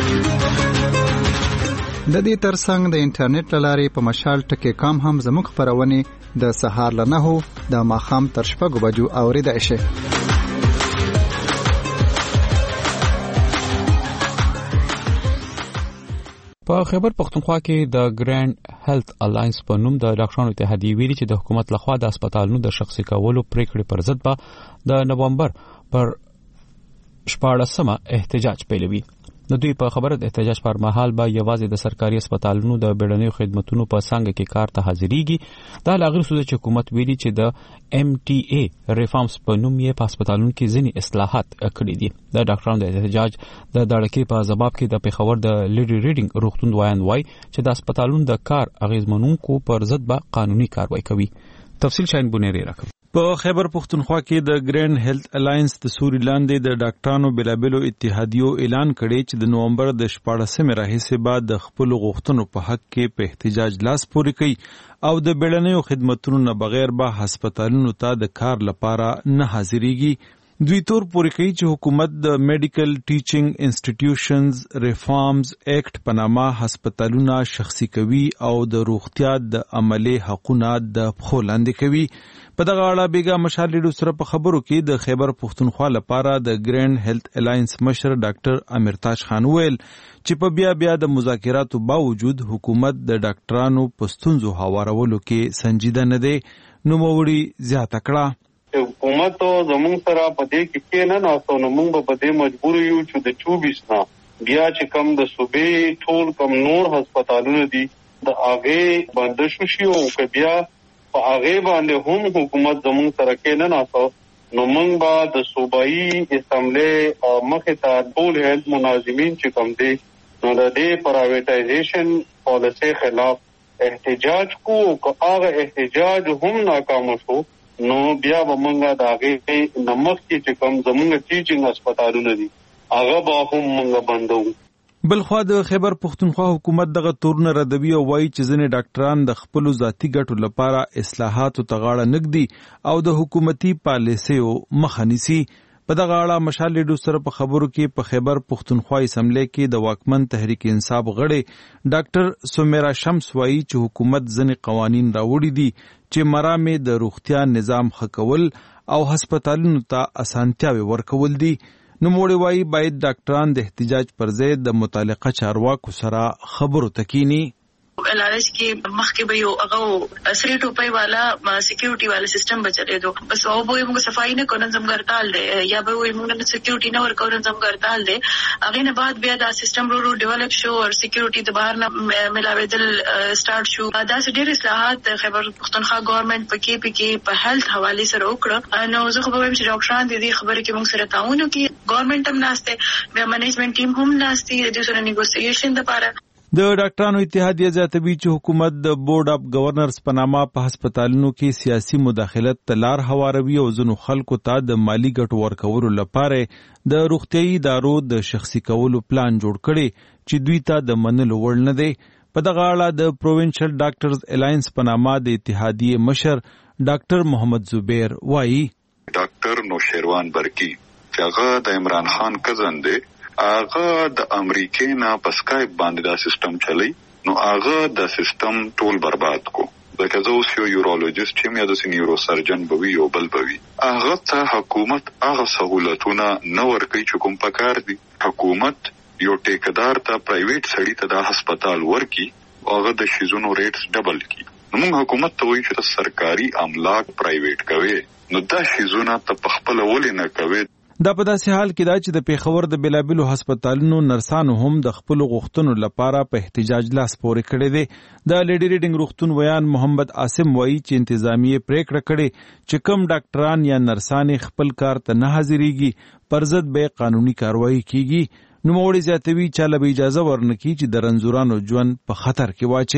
Speaker 12: د دې ترڅنګ د انټرنیټ له لارې په مشال ټکی کام هم زموږ خپرونې د سهار له نهو د ماښام تر شپږو بجو اورېدای شي.
Speaker 6: په خیبر پختونخوا کې د ګرانډ هیلث الاینس په نوم د ډاکټرانو اتحادیې ویلي چې د حکومت لخوا د هسپتالونو د شخصي کولو پریکړې پر ضد به د نومبر پر شپاړسمه احتجاج پیلوي. د دوی په خبره د احتجاج پر مهال به یوازې د سرکاري هسپتالونو د بیړنیو خدماتو په څنګه کې کار ته حاضرېږي. دا لاغر سوده چې حکومت ویلي چې د ام ټي اي ریفارمز په نوم یې په هسپتالونو کې ځینې اصلاحات کړي دي. د ډاکټرانو د احتجاج د دړکې په ځواب کې د پیښور د لیډي ریډینګ روغتون وایان وای چې د هسپتالونو د کار اغیزمنونکو پر ضد به قانوني کاروایی کوي. تفصیل شاین بونیری راکوي.
Speaker 2: په خیبر پختونخوا کې د ګرانډ هیلث الاینس د سوري لاندې د ډاکټرانو بلابلو اتحادیو اعلان کړي چې د نومبر د شپاړسمې راهیسې بعد د خپل غوښتنو په حق کې په احتجاج لاس پورې کوي او د بیړنیو خدماتو نه بغیر به هسپتالونو ته د کار لپاره نه حاضرېږي. دوی تور پورې کوي چې حکومت د میډیکل ټیچینګ انسټیټیوشنز ریفارمز ایکټ په نامه هسپتالونه شخصي کوي او د روغتیا د عملي حقونه د پښو لاندې کوي. په دغه اړه بیګا مشال لیډو سره په خبرو کې د خیبر پختونخوا لپاره د ګرانډ هیلث الاینس مشر ډاکټر امرتاج خان ویل چې په بیا بیا د مذاکراتو باوجود حکومت د ډاکټرانو په ستونزو هوارولو کې سنجیده نه دی. نوموړي زیاته کړه
Speaker 3: حکومت زموږ سره په دې کې کې نه ناستو نو موږ په دې مجبور یو چې د چوبیس نه بیا چې کم د صوبې ټول کم نور هسپتالونه دي د هغې بندش شي او که بیا په هغې باندې هم حکومت زموږ سره کې نه ناستو نو موږ به د صوبایي اسمبلې مخې ته ټول هیلث مناظمین چې کم دي نو د دې پرایویټایزیشن پالیسۍ خلاف احتجاج کو که هغه احتجاج هم ناکام شو نو بیا به مونږه د هغې نمخ کې چې کوم زمونږ ټیچینګ هسپتالونه دي هغه به هم مونږه بندوو.
Speaker 2: بلخوا د خیبر پختونخوا حکومت دغه تورونه ردوي او وایي چې ځینې ډاکټران د خپلو ذاتي ګټو لپاره اصلاحاتو ته غاړه نږدي او د حکومتي پالیسیو مخه نیسي. په دغه اړه مشال لیډو سره په خبرو کې په خیبر پختونخوا اسمبلی کې د واکمن تحریک انصاف غړي ډاکټر سمیرا شمس وایي چې حکومت ځینې قوانین راوړي دي چې مرامې د روغتیا نظام ښه کول او هسپتالونو ته اسانتیاوې ورکول دي. نوموړي وایي باید ډاکټران د احتجاج پر ځای د متعلقه چارواکو سره خبرو ته کینی.
Speaker 13: لارش کې مخکې به یو هغه سری ټوپۍ والا سکیورټي والا سیستم به چلېدو بس او به موږ صفایي نه کوو نظم ګرتال دی یا به وایي موږ نه سکیورټي نه ورکوو نظم ګرتال دی. هغې نه بعد بیا دا سیستم ورو ورو ډیولپ شو او سکیورټي د بهر نه ملاوېدل سټارټ شو. داسې ډېر اصلاحات د خیبر پختونخوا ګورنمنټ په کې په کې په هیلث حوالې سره وکړه. نو زه خو به وایم چې ډاکټران د دې خبرې کې موږ سره تعاون وکړي. ګورنمنټ هم ناست دی بیا منیجمنټ ټیم هم ناست دی د دې سره نیګوسیشن دپاره.
Speaker 2: د ډاکټرانو اتحادیه زیاتوي چې حکومت د بورډ اف گورنرز په نامه په هسپتالونو کې سیاسي مداخلت ته لار هواروي او ځینو خلکو ته د مالی ګټو ورکولو لپاره د روغتیايي ادارو د شخصي کولو پلان جوړ کړي چې دوی ته د منلو وړ نه دی. په دغه اړه د پروینشل ډاکټرز الاینس په نامه د اتحادیې مشر ډاکټر محمد زبیر وایي
Speaker 14: ډاکټر نوشیروان برکی چې هغه د عمران خان کزن دی هغه د امریکې نه په سکایپ باندې دا سیستم چلی نو هغه د سیستم ټول برباد کو. لکه زه اوس یو یورولوژیست یم یا داسې نیورو سرجن به وي یو بل به وي هغه ته حکومت هغه سهولتونه نه ورکوي چې کوم پکار دي. حکومت یو ټیکدار ته پرایویټ سړي ته دا هسپتال ورکي هغه د شیزونو ریټس ډبل کی. نو موږ حکومت ته وایو چې سرکاري املاک پرایویټ کوي نو دا شیزونه ته په خپله ولې نه کوي.
Speaker 2: دا په داسې حال کې دا چې د پیښور د بلابلو هسپتالونو نرسانو هم د خپلو غوښتنو لپاره په احتجاج لاس پورې کړی دی. د لیډي ریډینګ روغتون ویان محمد عاصم وایي چې انتظامیه پریکړه کړې چې کم ډاکټران یا نرسانې خپل کار ته نه حاضرېږي پر ضد به قانوني کاروایی کیږي. نوموړي زیاتوي چاله به اجازه ورنکړي چې د رنځورانو ژوند په خطر کې واچوي.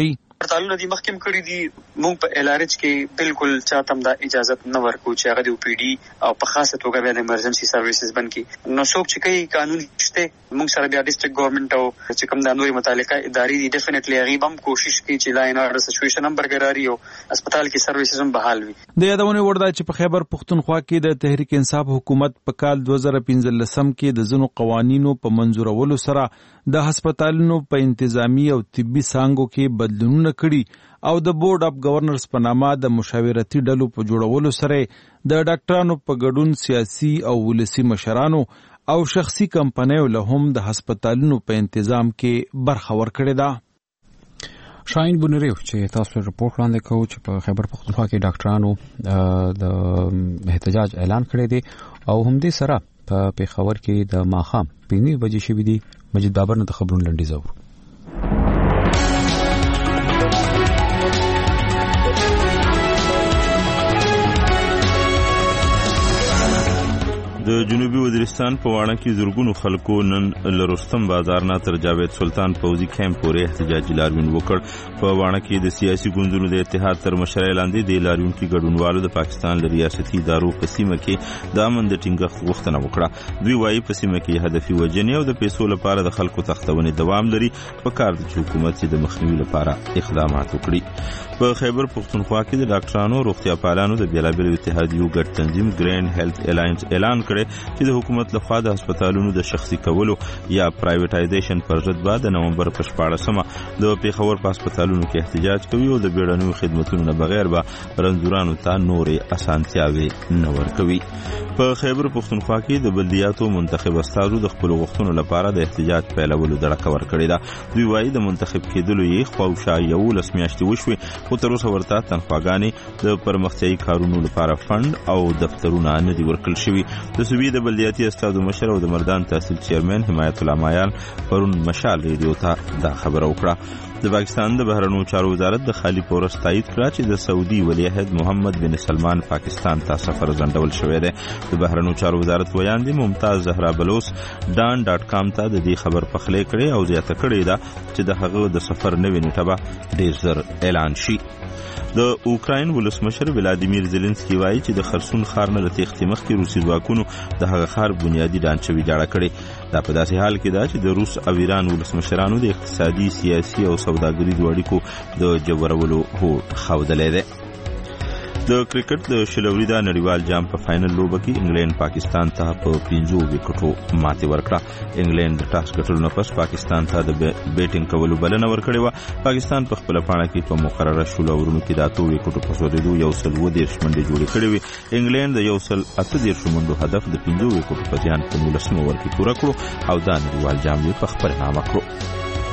Speaker 15: هسپتالونو دي مخکم کړی دي موږ په الارچ کې بالکل چاته هم دا اجازه نه ورکو چې هغه د او پی ډي او په خاصه توګه بیا د ایمرجنسي سرویسز باندې نو څوک چې کوي قانون شته موږ سره بیا ډیسټریکټ ګورنمنت او چې کوم د نوري متعلقه ادارې دي ډیفینټلی هغه هم کوشش کوي چې لاین اورډر سچويشن هم برقراري او هسپتال کې سرویسز هم بحال وي.
Speaker 2: د یادونه وردا چې په خیبر پختونخوا کې د تحریک انصاف حکومت په کال دوه زره پنځلسم کې د ځینو قوانینو په منظورولو سره د هسپتالونو په انتظامی او طبي څانګو کې بدلونونه کړي او د بورډ اف گورنرز په نامه د مشاورتي ډلو په جوړولو سره د ډاکټرانو په ګډون سیاسي او ولسی مشرانو او شخصي کمپنیو له هم د هسپتالونو په تنظیم کې برخه ورکړې ده.
Speaker 6: شاین بونریو چې تاسو رپورټ وړاندې کوي چې په خیبر پختونخوا کې ډاکټرانو د احتجاج اعلان کړی دی او هم دې سره په پیښور کې د ماخام پینې بجې شوې دي. مجید بابر نه د خبرونو لنډیز اورو.
Speaker 2: د جنوبي وزیرستان په واڼه کې زرګونو خلکو نن له رستم بازار نه تر جاوید سلطان فوزي کیمپ پورې احتجاجي لاریون وکړ. په واڼه کې د سیاسي ګوندونو د اتحاد تر مشرۍ لاندې د لاریون کې ګډونوالو د پاکستان له ریاستي ادارو په سیمه کې د امن د ټینګښت غوښتنه وکړه. دوی وایي په سیمه کې هدفي وژنې او د پیسو لپاره د خلکو تختونې دوام لري. په کار د حکومت د مخنیوي لپاره اقدامات وکړي. په خیبر پختونخوا کې د ډاکټرانو روغتیا پالانو د بیلابیلو اتحادیو ګډ تنظیم ګرینډ هیلث الاینس اعلان کړی چې د حکومت لخوا د هسپتالونو د شخصي کولو یا پرایویټایزیشن پر ضد بعد د نومبر په شپاړسمه د پیښور په هسپتالونو کې احتجاج کوي او د بیړنیو خدماتونو نه بغیر به رنځورانو ته نورې اسانتیاوې نه ورکوي. په خیبر پختونخوا کې د بلدیاتو منتخب استازو د خپل غوښتنو لپاره د احتجاج پیلولو دړه ورکړې ده. دوی وایي د منتخب کېدلو یې خواوشا یولس میاشتې وشوې خو تر اوسه ورته تنخواګانې د پرمختیایي کارونو لپاره فند او دفترونه نه دي ورکړل شوي. د صوبې د بلدیاتي استازو مشر او د مردان تحصیل چیرمن حمایت الله مایان پرون مشال ریډیو ته دا خبره وکړه. د پاکستان د بهرنیو چارو وزارت د خالی پورس تایید کړ چې د سعودي ولیعهد محمد بن سلمان پاکستان ته سفر ځنډول شوی دی. د بهرنیو چارو وزارت ویاندې ممتاز زهرا بلوس ډان ډاټ کام ته د دې خبر پخلی کړي او زیاته کړې ده چې د هغه د سفر نوې نیټه به ډېر زر اعلان شي. د اوکراین ولسمشر ولادیمیر زيلنسکي وایي چې د خرسون ښار نه د تېښتې مخکې روسي ځواکونو د هغه ښار بنیادي ډانچه ویجاړه کړې. دا په داسې حال کې ده چې د روس او ایران ولسمشرانو د اقتصادي سیاسي او سوداګریزو اړیکو د جوړولو هوډ ښودلی دی. د کرکټ د شلوريدا نړیوال جام په فائنل لوبه کې انګلند پاکستان ته په پنځو وکټو ماتې ورکړه. انګلند د ټاس ګټلو نه پس پاکستان ته د بیټینګ کولو بلنه ورکړې وه. پاکستان په خپل پاڼه کې په مقرره شلو اورونو کې د اتو وکټو په سودېدو یو سل اووه دېرش منډې جوړې کړې وې. انګلند د یو سل اته دېرشو منډو هدف د پنځو وکټو په زیان په نولسمه اوور کې پوره کړو او دا نړیوال جام یې په خپل نامه کړو.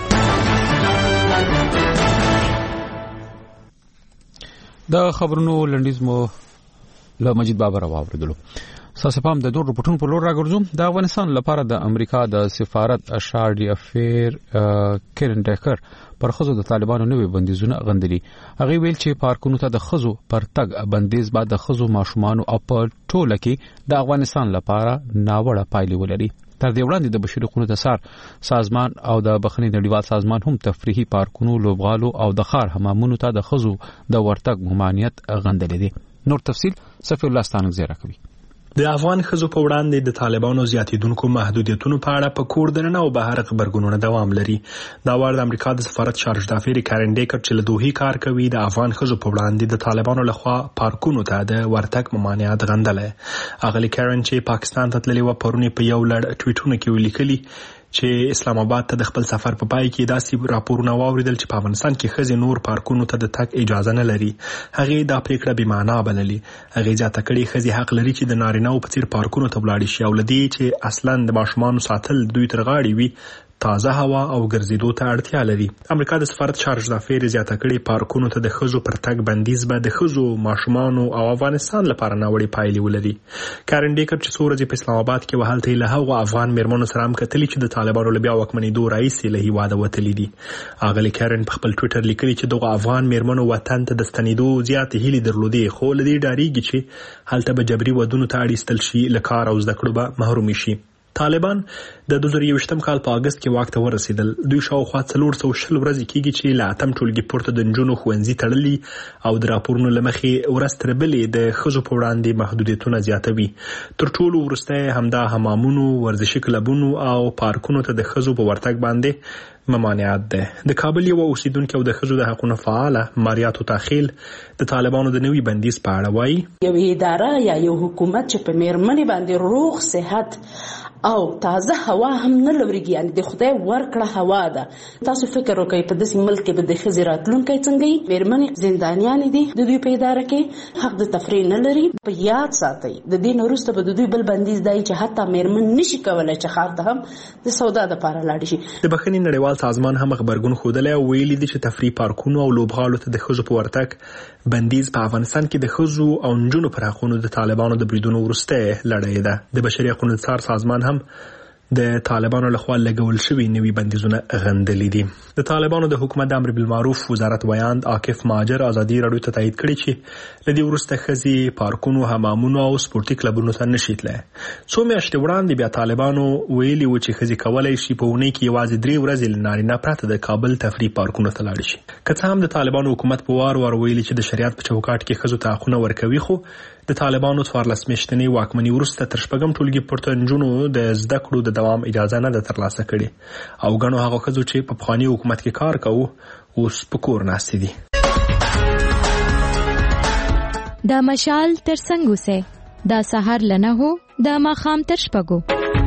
Speaker 6: د خبرونو لنډیز مو له مجید بابر واوریدلو. ساسه پام د دوه رپورټونو په لور راګرځوم. د افغانستان لپاره د امریکا د سفارت اشارډي افیر کیرن ډیکر پر خزو د طالبانو نوې بندیزونه غندلي. هغه ویل چې پارکونو ته د خزو پر تګ بندیز بعد د خزو ماشومان او په ټوله کې د افغانستان لپاره ناوړه پایلې ولري. تر دې وړاندې د بشري حقوقو د سار سازمان او د بخښنې نړیوال سازمان هم تفریحي پارکونو، لوبغالو او د ښار حمامونو ته د خزو د ورتګ ممانعت غندلې دي. نور تفصيل صفي الله ستانک زیرا کوي.
Speaker 16: د افغان خزو په وړاندې د طالبانو زیاتیدونکو محدودیتونو په اړه په کور دننه او بهر خبرګونونه دوام لري. دا وړ د امریکا د سفارت شارج د افیر کارن ډیکر چې له دوه کار کوي د افغان خزو په وړاندې د طالبانو لخوا پارکونو ته د ورتګ ممانعت غندلې. اغلی کارن چې پاکستان ته تللی و پرونی په یو لړ ټویټونه کې ولیکلي چې اسلام آباد ته د خپل سفر په پای کې داسې راپورونه واوریدل چې په افغانستان کې خزي نور پارکونو ته د تک اجازه نه لري. هغه دا پریکړه بې معنا بللي. هغه ځاته کړي خزي حق لري چې د نارینه او په څیر پارکونو ته ولاړ شي او لدی چې اصلا د ماشومان ساتل دوی تر غاړي وي تازه هوا او ګرځېدو ته اړتیا لري. امریکا د سفارت شارج د افیر زیاته کړي پارکونو ته د خزو پر تګ بندیز به د خزو ماشومان او افغانستان لپاره ناوړي پایلې ولري. کارن ډیکر چې څورځي په اسلام آباد کې وهلته له هغو افغان میرمنو سره هم کتلی چې د طالبانو لبیا وکمنېدو رئیس له هیواده وتلی دي. اغلی کارن په خپل ټویټر لیکلي چې دغه افغان میرمنو وطن ته د ستنېدو زیات هیلې درلودې خو لدی ډاریږي چې هلته به جبري ودونو ته اړیستل شي، لکار او زده کړو به محروم شي. طالبان د دوه زره یوویشتم کال په اگست کې واک ته ورسېدل. دوی شاوخوا څلور سوه شل ورځې کېږي چې له اتم ټولګي پورته د نجونو ښوونځي تړلي او د راپورونو له مخې ورځ تر بلې د ښځو په وړاندې محدودیتونه زیاتوي. تر ټولو وروسته همدا حمامونو، ورزشي کلبونو او پارکونو ته د ښځو په ورتګ باندې ممانعت ده. د کابل یو اوسیدونکو او د ښځو د حقوقو فعاله ماریات تاخیل د طالبانو د نوي بندیز په اړه وایي:
Speaker 17: یو اداره یا یو حکومت چې په میرمنې باندې روغ صحت او تازه هوا هم نه لوريږي، یعنی د خدای ورکړه هوا ده. تاسو فکر وکړئ په داسې ملک کې به د ښځې راتلونکی څنګه وي؟ میرمنې زندانیان دي، د دوی په اداره کې حق د تفریح نه لري. په یاد ساتئ د دې نه وروسته به د دوی بل بندیز دی چې حتی میرمن نشي کولی چې ښار ته هم د سودا دپاره لاړ شي.
Speaker 16: د بخښنې نړیوال سازمان هم غبرګون ښودلی او ویلي دي چې تفریح پارکونو او لوبغالو ته د ښځو په ورتګ بندیز په افغانستان کې د ښځو او نجونو پر حقونو د طالبانو د بریدونو وروسته لړۍ ده. د بشري حقوقو څار سازمان هم د طالبانو لخوا لګول شوي نوي بندیزونه غندلي دي. د طالبانو د حکومت د امر بالمعروف وزارت ویاند عاکف ماجر ازادي راډیو ته تایید کړی چې لدی ورسته ښځې پارکونو، حمامونو او سپورتي کلبونو ته نشي تللی. څو میاشتې وړاندې بیا طالبانو ویلي و چې ښځې کولی شي په اونۍ کې یوازې درې ورځې له نارینه پرته د کابل تفریح پارکونو ته لاړ شي. که څه هم د طالبانو حکومت په وار وار ویلي چې د شریعت په چوکاټ کې ښځو ته حقونه ورکوي، خو د طالبانو څوارلس میاشتنۍ واکمني وروسته تر شپږم ټولګي پورته نجونو د زده کړو د دوام اجازه نه ده ترلاسه کړې او ګڼو هغو ښځو چې په پخواني حکومت کې کار کوو اوس په کور ناستې دي.
Speaker 18: د مشال تر څنګ اوسئ، د سهار له نهو د ماښام تر شپږو.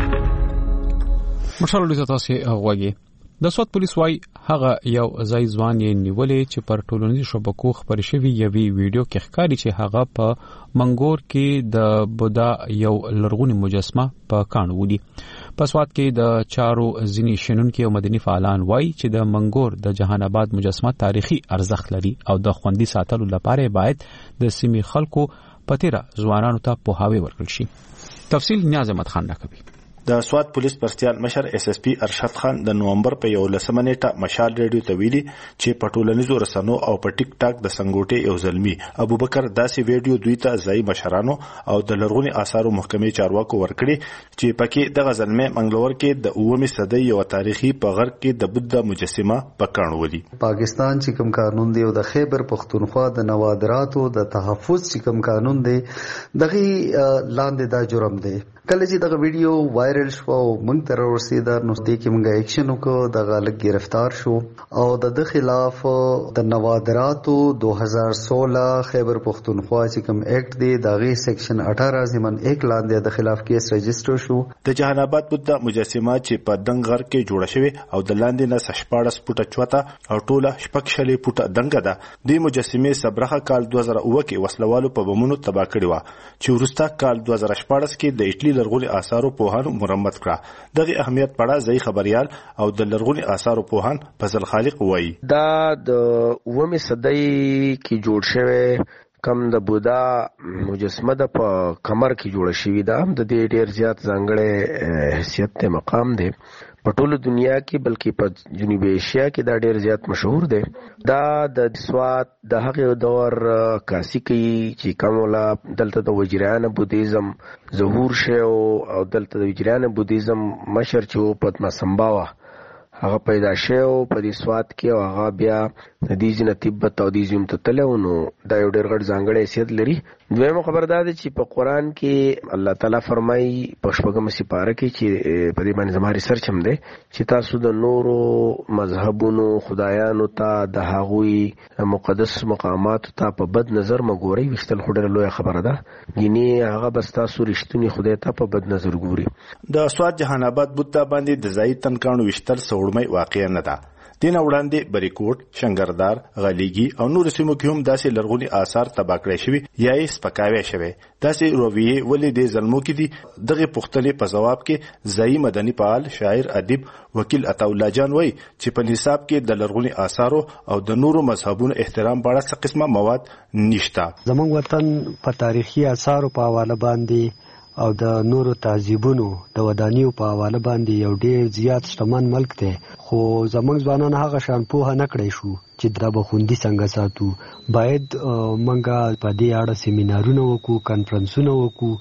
Speaker 6: مشال ډیزه تاسو غوږی. د سوات پولیس وايي هغه یو ځای ځوان یې نیولې چې پر ټولنیزو شبکو خبرې شوی یوې ویډیو کې ښکاري چې هغه په منګور کې د بودا یو لرغونی مجسمه په کاڼو ودی. په سوات کې د چارو ځینی شنونکي او مدني فعالان وايي چې د منګور د جهان آباد مجسمه تاریخي ارزښت لري او د خوندي ساتلو لپاره باید د سیمې خلکو پتیره ځوانانو ته پوهاوی ورکړل شي. تفصیل نیاز احمد خان راکوي.
Speaker 19: د سوات پولیس پرستیال مشر اس اس پی ارشد خان د نومبر په یولسمه نیټه مشال ریډیو ته ویلي چې په ټولنیزو رسنیو او په ټیک ټاک د سنګوټي یو زلمی ابوبکر داسې ویډیو دوی ته ځای مشرانو او د لرغونی آثارو محکمې چارواکو ورکړي چې پکې دغه زلمی منګلور کې د اوومې صدۍ یو تاریخي په غرب کې د بودا مجسمه په کاڼو ودی.
Speaker 20: پاکستان چې کوم قانون دی او د خیبر پختونخوا د نوادراتو د تحفظ چې کوم قانون دی دغه لاندې دا جرم دی. کله چې دغه ویډیو وایرل شو او موږ تر ورسېده نو دې کې موږ اکشن وکړو، دغه لږ گرفتار شو او د خلاف د نوادراتو دوه هزار سولہ خیبر پختونخوا چې کوم ایکټ دی دغه سیکشن اٹھارہ ضمن ایک لاندې د خلاف کیس رجسٹر شو.
Speaker 19: د جهان آباد بودا مجسمه چې په دنګ غر کې جوړه شوې او د لاندې نه شپاړس فوټه چوته او ټوله شپږ شلې فوټه دنګه ده. د مجسمه صبرخه کال دوه زره اوه کې وسلوالو په بمونو تباہ کړې و چې وروسته کال دوه زره شپاړس کې د اټلی لرغوني آثارو پوهانو مرمت کړه. دغه اهمیت پړه ځای خبريال او د لرغوني آثارو پوهان فضل خالق وایي
Speaker 21: دا د اومه صدۍ کې جوړ شوی کم د بودا مجسمه د په کمر کې جوړه شوی دا هم د دې ډیر زیات ځانګړی حیثیت ته مقام دی په ټوله دنیا کې بلکې په جنوبي ایشیا کې دا ډیر زیات مشهور دی. دا د سوات د هغه دور کاسي کې چې کومه دلته د وجریان بودیزم ظهور شو او دلته د وجریان بودیزم مشر چې پدما سمباوا هغه پیدا شو په دې سوات کې او هغه بیا د دې ځنه تبت او دې زم ته تلو نو دا یو ډېر غټ ځانګړی حیثیت لري. دویمه خبر ده چې په قران کې الله تعالی فرمایي په شپږم سپاره کې چې په دې باندې زما ریسرچ هم دی چې تاسو د نورو مذهبونو خدایانو ته د هغوی مقدس مقامات ته په بد نظر مګوري وشتل خو ډېر لوی خبره ده. ګینه هغه بس تاسو رښتونی خدای ته په بد نظر ګوري.
Speaker 19: د سوات جهان آباد بودا باندې د ځای تنکانو وشتل وړمې واقع نه ده. دین وړاندې بریکوټ، شنګردار، غلیګي او نور سیمو کې هم داسې لرغوني آثار تباہ کړي شوي یا یې سپکاوي شوي. داسې رویه ولې د ظلمو کې دي؟ دغه پوښتنې په جواب کې ځایي مدني فعال شاعر ادیب وکیل عطاالله جان وایي چې په نصاب کې د لرغوني آثارو او د نورو مذهبونو احترام باندې څه قسمه مواد نشته.
Speaker 22: زموږ وطن په تاریخي آثارو په حواله باندې او د نورو تعذيبونو د ودانیو په حواله باندې یو ډیر زیات شتمن ملک دی، خو زموږ ځوانان هغه شان پوهه نه کړی شو چې دا به خوندي څنګه ساتو. باید منګه په دې اړه سیمینارونه وکړو، کانفرنسونه وکړو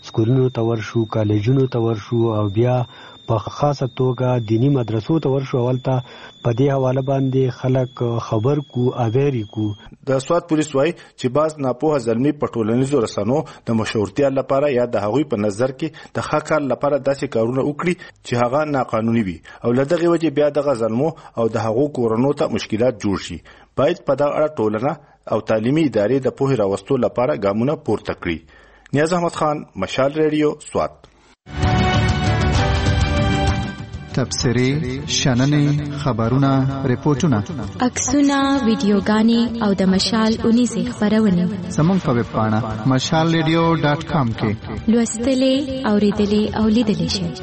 Speaker 22: سکولونو ته ورشو، کالجونو ته ورشو او بیا په خاصه توګه دینی مدرسو ته ورشو. اولته په دې حواله باندې خلک خبر کو اویری کو.
Speaker 19: د سواد پولیس وایي چې باز ناپوهه زلمی په ټولنیزو رسنیو د مشهورتیا لپاره یا د هغوی په نظر کې د ښه کار لپاره داسې کارونه وکړي چې هغه ناقانوني وي او له دغې وجې بیا دغه زلمو او د هغو کورنو ته مشکلات جوړ شي. باید په دغه اړه ټولنه او تعلیمي ادارې د پوهې راوستو لپاره ګامونه پورته کړي. نیاز احمد خان، مشال ریډیو، سوات.
Speaker 12: تبصرې، شننې، خبرونه، ریپورتونه،
Speaker 18: عکسونه، ویډیوګانې او د مشال اونیزې خپرونې
Speaker 12: زموږ په ویب پاڼه مشال ریډیو ډاټ کام کې
Speaker 18: لوستلې، اوریدلې او لیدلې شئ.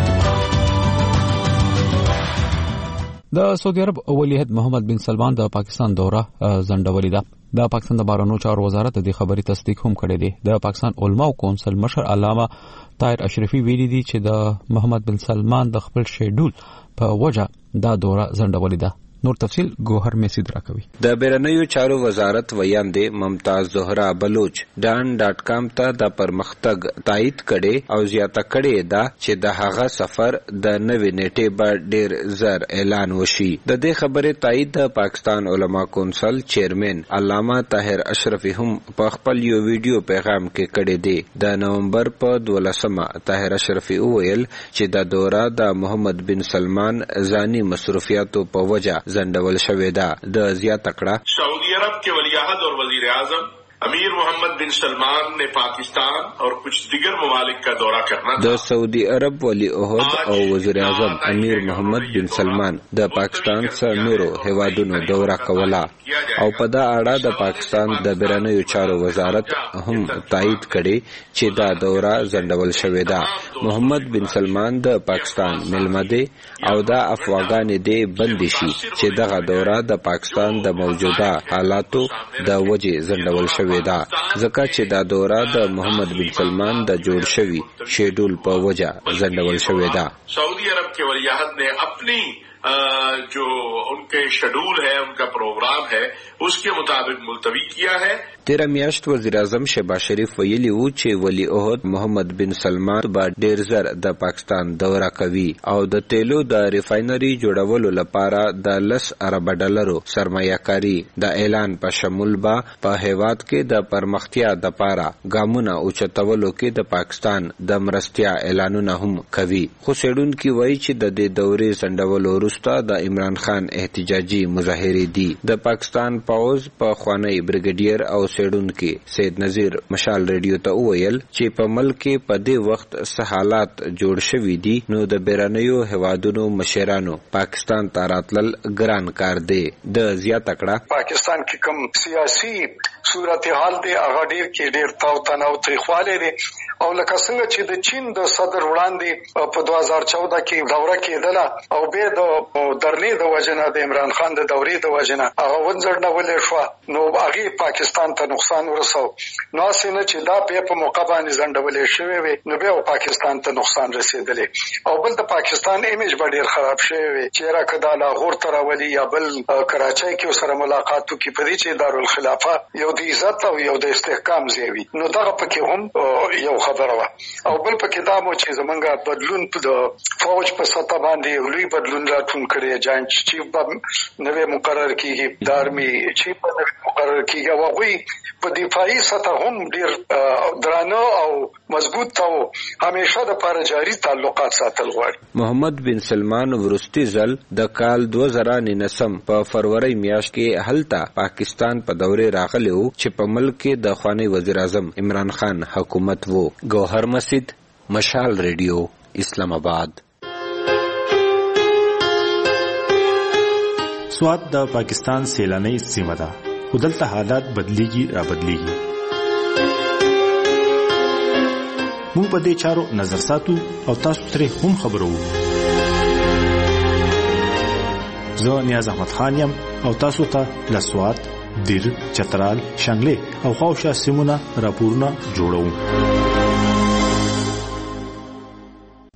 Speaker 6: د سعودي عرب ولی عہد محمد بن سلمان د پاکستان دوره ځنډولې ده. د پاکستان د بهرنیو چارو وزارت د خبري تصدیق هم کړی دی. د پاکستان علماو کونسل مشر علامه طاهر اشرفي ویلي دي چې د محمد بن سلمان د خپل شیډول په وجه دا دوره ځنډولې ده. نور تفصیل ګوهر میسید راکوي.
Speaker 1: د بیرنیو چارو وزارت ویاندې ممتاز زهرا بلوچ ډان ډاټ کام ته د پرمختګ تایید کړي او زیاته کړي دا چې د هغه سفر د نوې نیټې به ډیر زر اعلان وشي. د دې خبرې تایید د پاکستان علما کونسل چیرمن علامه طاهر اشرفي هم په خپل یو ویډیو پیغام کې کړی دی. د نومبر په دولسمه طاهر اشرفي وویل چې د دوره د محمد بن سلمان ځاني مصروفیاتو په وجه زندول شوی دا. د زیاته کړه
Speaker 4: سعودی عرب کے ولی عہد اور وزیر اعظم امیر محمد بن سلمان نے پاکستان اور کچھ دیگر ممالک کا دورہ کرنا تھا.
Speaker 1: د سعودی عرب ولی عہد او وزیر اعظم امیر محمد بن سلمان د پاکستان سره نورو هیوادونو دورہ کولا او په دا اړه د پاکستان د بیرنیو چارو وزارت هم تایید کړي چې دا دورہ زندول شوی دا. محمد بن سلمان د پاکستان ملمه دی او دا افواګان دی بند شي چې دغه دورہ د پاکستان د موجوده حالاتو د وجې زندول شوی دا. ځکه چې دا دوره د محمد بن سلمان د جوړ شوی شیډول په وجه زندول شوی دا.
Speaker 4: سعودی عرب کے ولی عہد نے اپنی جو ان کے شیڈول ہے، ان کا پروگرام ہے، اس کے مطابق ملتوی کیا ہے.
Speaker 1: تیرہ میاشت وزیر اعظم شہباز شریف ویلی وو چې ولی عہد محمد بن سلمان با ډیر زر د پاکستان دورہ کوي او د تیلو د ریفاینری جوړولو لپاره د لس ارب ډالرو سرمایه‌کاری د اعلان په شمول با په هیواد کې د پرمختیا د پاره ګامونه اوچتولو کې د پاکستان د مرستیا اعلانونه هم کوي. خو سیډونکو وایي چې د دې دورې سندولو وروسته د عمران خان احتجاجي مظاهرې دي. د پاکستان پوز په خوانی بریګیډیر او سیډونکو سید نذیر مشال ریډیو ته وویل چې په ملک کې په دې وخت سه حالات جوړ شوي دي نو د بیرنیو هوادونو مشرانو پاکستان ته راتلل ګران کار دی. د زیاته کړه
Speaker 23: پاکستان کې کوم سیاسي صورتحال دی هغه ډیر کې ډیر تاو تناو تریخواله دی او لکه څنګه چې د چین د صدر وړاندې په دوه هزار چودہ کې دوره کېدله او به د درنې د وجنه د عمران خان د دورې د وجنه هغه ونځړنه ولې شو نو هغه پاکستان ته نقصان ورسو. نو څنګه چې دا به په موقع باندې ځنډولې شوی وي نو به پاکستان ته نقصان رسیدلی او بل د پاکستان ایمیج به ډیر خراب شوی وي چې راکدا لاهور تر ولي یا بل کراچۍ کې سره ملاقاتو کې پدې چې دارالخلافه یو د عزت او یو د استحکام زیوي نو دغه پکې هم یو خبره وا او بل پکې دا مو چې زمونږه بدلون په د فوج په سطح باندې لوی بدلون راتون کړی جان چیف به نوې مقرر کیږي دارمي چیف به مقرر کیږي او هغه په دفاعي سطح هم ډیر درانه او مضبوط او همیشه د پر جاری تعلقات ساتل غواړي.
Speaker 1: محمد بن سلمان ورستی ځل د کال دو هزار نهم په فروری میاشت کې هلته پاکستان په دورې راغلی و چې په ملک کې د خوانی وزیر اعظم عمران خان حکومت وو. گوهر مسجد، مشال ریډیو، اسلام آباد.
Speaker 19: سوات د پاکستان سیلانی سیمه ده خو دلته حالات بدلیږي را بدلیږي. موږ په دې چارو نظر ساتو او تاسو ترې هم خبرو. زه نیاز احمد خان یم او تاسو ته له سوات، دیر، چترال، شانګلې او خواوشا سیمونه راپورونه جوړوم.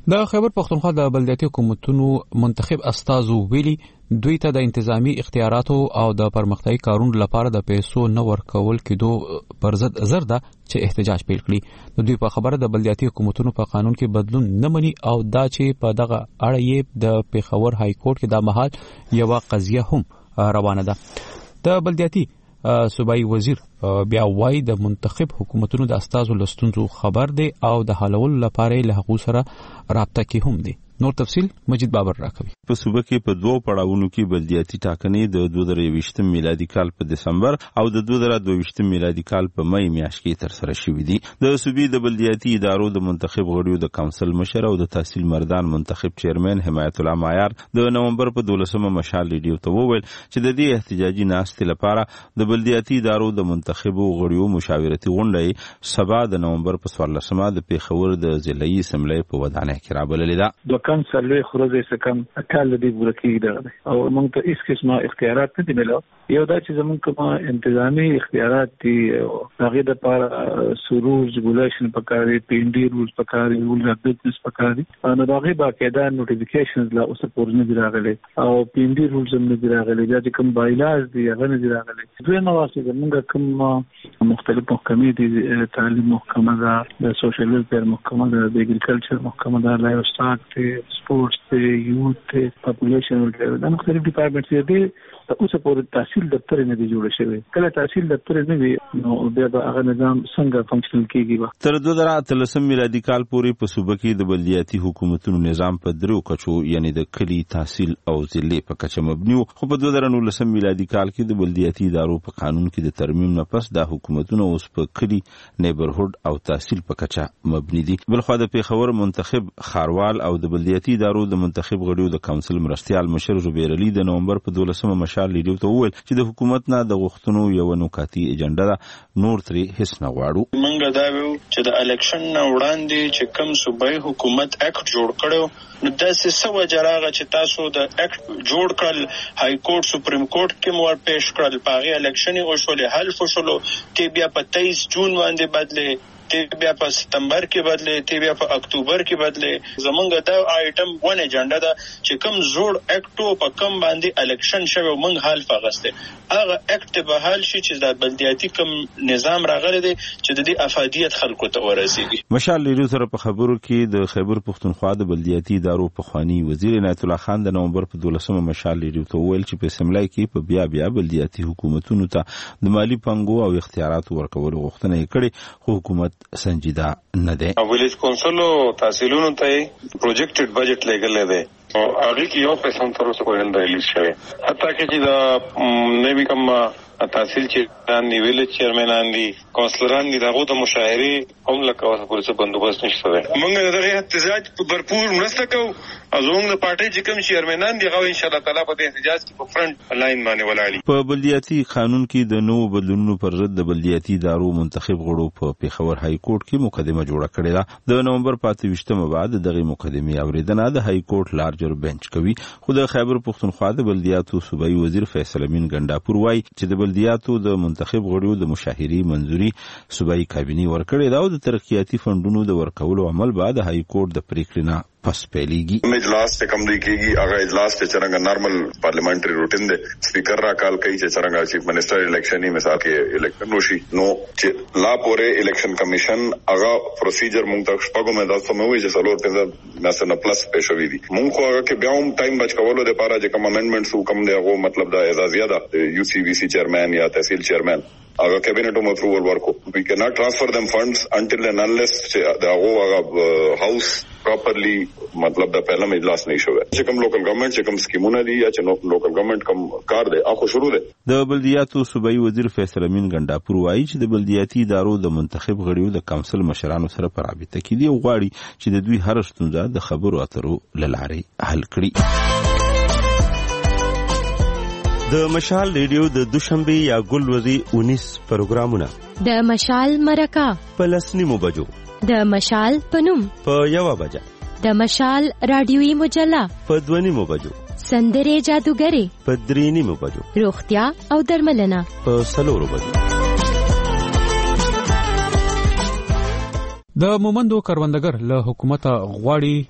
Speaker 6: د خیبر پختونخوا د بلدیاتي حکومتونو منتخب استازو ویلي دوی ته د انتظامی اختیاراتو او د پرمختیايي کارونو لپاره د پیسو نه ورکول کېدو پر ضد زرده چې احتجاج پیل کړي. د دوی په خبره د بلدیاتي حکومتونو په قانون کې بدلون نه مني او دا چې په دغه اړه یې د پیښور های کورټ کې د مهال یو قضیه هم روانه ده. د بلدیاتي صوبایي وزیر بیا وایي د منتخب حکومتونو د استازو لستونزو خبر دی او د حلولو لپاره له هغو سره رابطه کې هم دی. نور تفصیل مجید بابر راکوي.
Speaker 2: په صوبه کې په دوه پړاوونو کې بلدیاتي ټاکنې د دوه زره یوویشتم میلادي کال په دسمبر او د دوه زره دوه ویشتم میلادي کال په مې میاشت کې ترسره شوې دي. د صوبې د بلدیاتي ادارو د منتخب غړیو د کونسل مشر او د تحصیل مردان منتخب چیرمن حمایت الله معیار د نومبر په دولسمه مشال ریډیو ته وویل چې د دې احتجاجي ناستې لپاره د بلدیاتي ادارو د منتخب غړیو مشاورتي غونډه سبا د نومبر په څوارلسمه د پیښور د ضلعي اسمبلی په ودانۍ کې رابللې ده.
Speaker 5: کم سلوي خروجه سکم کال دی ورکی ده او موږ ته هیڅ قسمه اختیارات نه دي ملو. یو دا چې زموږ کومه انتظامی اختیارات دي هغه د لپاره سروج ریګولیشن پکاري پی ان ډي رولز پکاري رولز اف بزنس پکاري نو دا غي باقاعده نوټیفیکیشنز لا اوس پورز نه دي راغلي او پی ان ډي رولز هم نه دي راغلي دا چې کوم بایلاز دي هغه نه دي راغلي. دوی نو واسه زموږ کوم مختلف محکمې دي تعلیم محکمه ده د سوشل ویلفیر محکمه ده د اګریکلچر محکمه ده لایف سټاک ته سپورتس ته یوت ته پاپولیشن ورته دا مختلف ډپارټمنټس دي د اوسه پورې تحصیل دفتر نه دی جوړ شوی. کله تحصیل دفتر نه وي نو بیا به هغه نظام څنګه فنکشنل کیږي.
Speaker 2: تر دوه زره اتلسم میلادي کال پورې په صوبه کې د بلدیاتي حکومتونو نظام په درو کچو یعنی د کلی تحصیل او ضلع په کچه مبني خو په دوه زره نولسم میلادي کال کې د بلدیاتي ادارو په قانون کې د ترمیم نه پس د حکومتونو اوس په کلی نیبرهود او تحصیل په کچه مبني دي. بلخو د پیښور منتخب خاروال او د بلدیاتي ادارو د منتخب غړیو د کونسل مرستيال مشر زبیر علي د نومبر په دولسمه مشال لیډیو ته وویل چې د حکومت نه د غوښتنو یو نوکاتي ایجنډا ده نور ترې هیڅ نه غواړو.
Speaker 7: منګه دا ویو چې د الیکشن نه وړاندې چې کوم صوبایي حکومت اکټ جوړ کړو نو داسې څه وجه راغله چې تاسو د اکټ جوړ کړل های کورټ سپریم کورټ کې مو پېښ کړل پاغي الیکشن او شولې حل فشلو تی بیا په تیئیس جون باندې بدله تی بیا په ستمبر کې بدله تی بیا په اکتوبر کې بدله. زمونږ دا آیټم ون ایجنډا ده چې کوم جوړ اکټو په کوم باندې الیکشن شوی مونږ حل فغسته هغه اکټ به حل شي چې د بلدیاتي کوم نظام راغلی دی چې د دې افادیت خلکو ته ورسیږي.
Speaker 2: مشال لیډیو سره په خبرو کې د خیبر پختونخوا د بلدیاتي ادارو په خوانی وزیر عنایت الله خان د نومبر په دولسمه مشال لیډیو ته ویل چې په اسمبلی کې په بیا بیا بلدیاتي حکومتونو ته د مالی پنګو او اختیاراتو ورکولو غوښتنه یې کړې خو حکومت سنجیده نه دی.
Speaker 8: ویلیج کونسل او تحصیلونو ته پروجیکټډ بجټ لګلې ده او هغه کې یو پیسې تر اوسه پورې نه ریلیز شوی حتی کې چې دا نوی کوم تحصیل چیرمنان دی ویلیج چیرمنان دی کونسلران دی دغه د مشاهره هم لکه اوسه پورې بندوبست نشته ده. موږ دغه احتجاج په برپور مرسته کوو او زموږ د پارټي چې کوم چیرمنان دی هغه ان شاء الله تعالی په دې احتجاج کې په فرنٹ لاین باندې ولاړی.
Speaker 2: په بلدیاتي قانون کې د نوو بدلونونو پر ضد د بلدیاتي ادارو منتخب غړو په پیښور های کورټ کې مقدمه جوړه کړې ده. د نومبر په اته ویشتمه بعد دغه مقدمه اوریدنه د های کورټ لارجر بنچ کوي. خو د خیبر پختونخوا د بلدیاتو صوبایي وزیر فیصل امین ګنداپور وایي چې د بلدیاتو د منتخب غړیو د مشاهري منځوري صوبایي کابینه ورکړې ده او د ترقیاتي فندونو د ورکولو عمل بعد های کورټ د پریکړې نه پس پیلېږي.
Speaker 14: اجلاس ته کم دی کېږي هغه اجلاس چې څنګه نارمل پارلیمنټري روټین دی سپیکر را کال کوي چې څنګه چیف منسٹر الیکشن یې مثال کې الیکشن وشي نو چې لا پورې الیکشن کمیشن هغه پروسیجر مونږ ته شپږو مې تاسو مې وایي چې څلور پنځه ناسنه پلس پېښوي دي مونږ خو هغه کې بیا هم ټایم بچ کولو لپاره چې کوم امندمنټس وکم دی هغه مطلب دا اعزازیه ده یو سی وی سی چیرمن یا تحصیل چیرمن هغه کابینټ هم اپروول ورکو وی کین ناٹ ټرانسفر them funds until and unless چې هغه هاوس پراپرلی مطلب دا پہلا اجلاس نه شوی چې کوم لوکل ګورنمنت چې کوم سکیمونه دي یا چې لوکل ګورنمنت کوم کار دی هغه شروع دی.
Speaker 2: د بلدیاتو صوبایي وزیر فیصل امین ګنداپور وایي چې د بلدیاتي ادارو د منتخب غړیو د کونسل مشرانو سره په رابطه کې دي او غواړي چې د دوی هر ستونزه د خبرو اترو له لارې حل کړي.
Speaker 24: د مشال ریډیو د دوشنبه یا ګلوري انیس پروګرامونه
Speaker 18: د مشال مرکه
Speaker 24: په لسنیمو بجو
Speaker 18: د مشال پنوم
Speaker 24: په یو بجه
Speaker 18: د مشال رادیوي مجله
Speaker 24: په دونیمو بجو
Speaker 18: سندره جادوګری
Speaker 24: په درینیمو بجو
Speaker 18: روغتیا او درملنه
Speaker 24: په سلورو بجو.
Speaker 6: د مومندو کروندګر له حکومت غواړي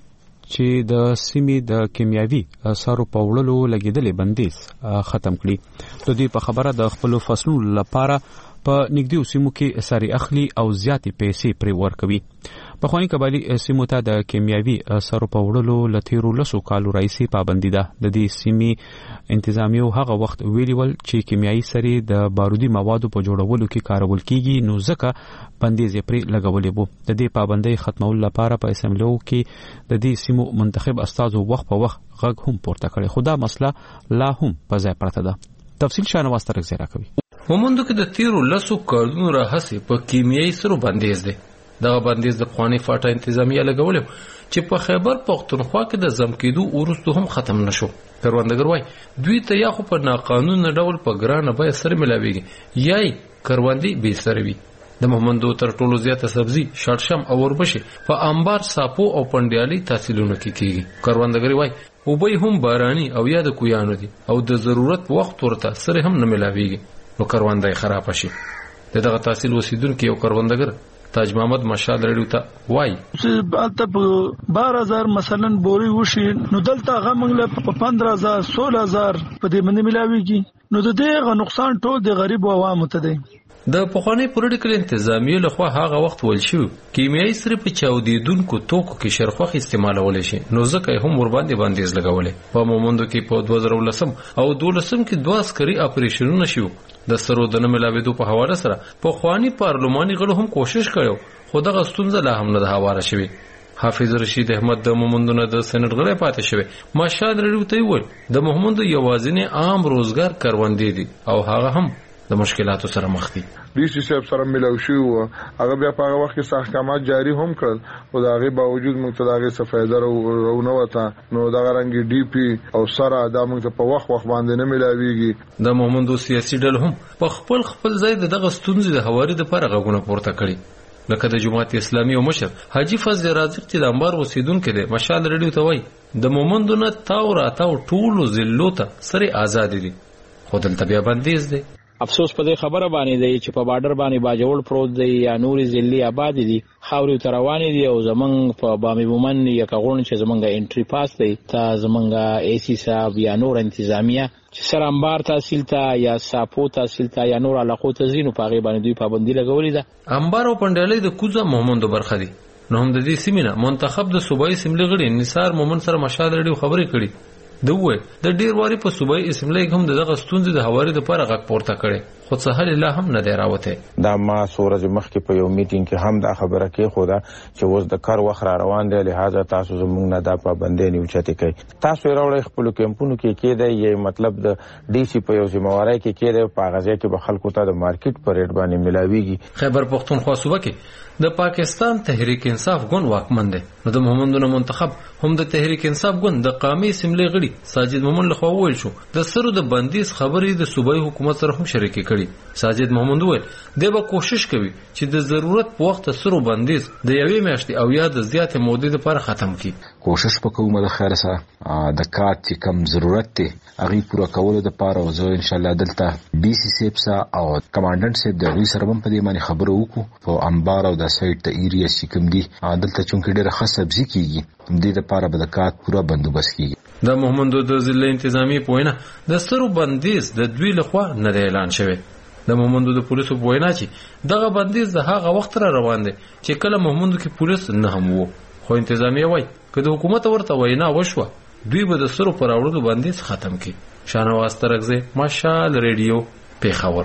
Speaker 6: چې د سیمې د کیمیاوي سارو په وړلو لګیدلې بندیز ختم کړي. د دې په خبره د خپل فصلونو لپاره په نږدې سیمو کې ساري اخلي او زیاتې پیسې پرې ورکوي. پخوانی قبایلی سیمو ته د کیمیاوي سارو په وړلو لتیرو لسو کالو راځي پابندي ده. د دې سیمې انتظامیو هغه وخت ویلي ول چې کیمیاوي سري د بارودي موادو په جوړولو کې کارول کیږي، نو ځکه بندیز پرې لګولې وو. د دې پابندۍ ختمولو لپاره په اسمبلیو کې د دې سیمو منتخب استادو وخت په وخت غږ هم پورته کړي، خو دا مسله لا هم په ځای پرته ده. تفصیل شاهنواز ترک زیرا کوي.
Speaker 3: مومندو کې د تیرو لسو کارونو راهسي په کیمیاوي سرو بندیز دی. دغه بندیز د پخواني فاټا انتظامیه لګولې چې په خیبر پختونخوا کې د زم کېدو وروسته هم ختم نشو. کروندګر وایي دوی ته یا خو په ناقانونه ډول په ګرانه بیه سره ملاویږي یا یې کروندې بې سره وي. د مومندو تر ټولو زیاته سبزي، شړشم او وربشې په انبار، ساپو او پنډیالي تحصیلونو کې کیږي. کروندګر وایي اوبه هم باراني او یا د کویانو دي او د ضرورت وخت ورته سره هم نه ملاویږي، نو کرونده یې خراب شي. دغه تحصیل وسیدونکو یو کروندګر تاج محمد مشال رډیو ته وای
Speaker 9: چې البته په بارہ هزار مثلا بوري وشي، نو دلته هغه موږ په پندرہ هزار سولہ هزار په دې باندې ملاويږي، نو د دې نقصان ټول د غریب عوامو ته دی.
Speaker 3: د پخوانی پولیټیکل انتظامیه لخوا هغه وخت ول شو کیمیاوي سره په چاودیدونکو توکو کې شرخوخ استعمالول شي، نو ځکه هم ور باندې بندیز لګولې. په مومندو کې په دوه زره ولسم او دولسم کې دوه عسکري اپریشنونه شو. د سرو د نه ملاویدو په حواله سره په خواني پارلماني غړو هم کوشش کړو، خو دغه ستونزه لا هم نه ده هواره شوې. حافظ رشید احمد د مومندونو د سېنات غړی پاتې شوی. مشال رډیو ته ویل د مومندو یوازینی عام روزګار کروندې دي او هغه هم د مشکلاتو سره مخ دي.
Speaker 10: ډي سي صاحب سره ملاو شو، هغه بیا په هغه وخت کې احکامات جاری هم کړل، خو دا غي باوجود موږ ته دا غي صفایده او نو وته، نو دا رنګ ډي پی او سره دا موږ ته په وخت وخت باندې نه ملاويږي.
Speaker 3: د مومندو سیاسي ډل هم په خپل خپل ځای دغه ستونزې د هواري د لپاره غوونه پورته کړي، لکه د جماعت اسلامي او مشر حاجی فضل رازق چې د انبار اوسیدونکو دی. مشال رډیو ته وای د مومندو نه تاو را تاو ټولو ضلعو ته سره آزاد دي، خو دلته بیا بندیز دی.
Speaker 11: افسوس په دې خبره باندې دی چې په بارډر باندې باجوړ پروت دی یا نوري ضلعي آباد دي، خاورې تر روانې دي او زمنګ په بامي بومن یا کغون چې زمنګ انټری پاس دی ته زمنګ ای سی صاحب یا نور انتظامیه چې سره انبار تحصیل ته یا ساپو تحصیل ته یا نور علاقو ته زینو په غي باندې دوی پابندي لګولې ده.
Speaker 3: انبار او پندلې د کوزه مومندو برخه دي، نو هم د دې سیمینه منتخب د صوبایي اسمبلی غړي نثار مومن سره مشال رډیو خبرې کړي. دوی د ډیر واري په صوبایي اسمبلی هم دغه ستونزې د هواري د لپاره غږ پورته کړي، خو څه حل لا هم نه دی راوته.
Speaker 25: دا ما سورج مخکې په یو میټینګ کې هم دا خبره کې خو دا چې اوس د کار وخت را روان دی، لہذا تاسو زموږ نه دا پابندۍ نیوچته کوي. تاسو راوړی خپل کمپونو کې کېده یی مطلب د ډي سي په یو ذمہواری کې کېده، په غزا کې به خلکو ته د مارکیټ په ریټ باندې ملاويږي.
Speaker 3: خیبر پختونخوا صوبه کې د پاکستان تحریک انصاف ګوند واکمن دی، نو د مومندونو منتخب هم د تحریک انصاف ګوند د قومي اسمبلی غړي ساجد مومن لخوا ویل شو د سرو د بندیز خبرې د صوبایي حکومت سره هم شریکي کړي. ساجد مومن ویل دی به کوشش کوي چې د ضرورت په وخت سرو بندیز د یوې میاشتې او یا د زیاتې مودې لپاره ختم کړي.
Speaker 26: کوشش وکوم د خیر سره د کار چې کم ضرورت دی هغه پوره کولو لپاره، او زه ان شاء الله دلته ډي سي سیب سره او کمانډنټ سیب د وی سره هم په دې باندې خبرو وکړو په انبار او د سایت ته ایریا چې کوم دي دلته چونکه ډېر ښه سبزي کیږي، دې لپاره به د کار پوره بندوبست کیږي.
Speaker 3: د مومندو د ضلع انتظامی پوینه د سرو بندیز د دوی لخوا نه اعلان شوی. د مومندو د پولیسو پوینه چې دغه بندیز د هغه وخت را روان دی چې کله مومندو کې پولیس نه هم وو، خو انتظامیه وای که د حکومت ورته وینا وشوه دوی به د سرو پر اورلو بندیز ختم کړي. شاهنواز ترکزی، مشال ریډیو، پیښور.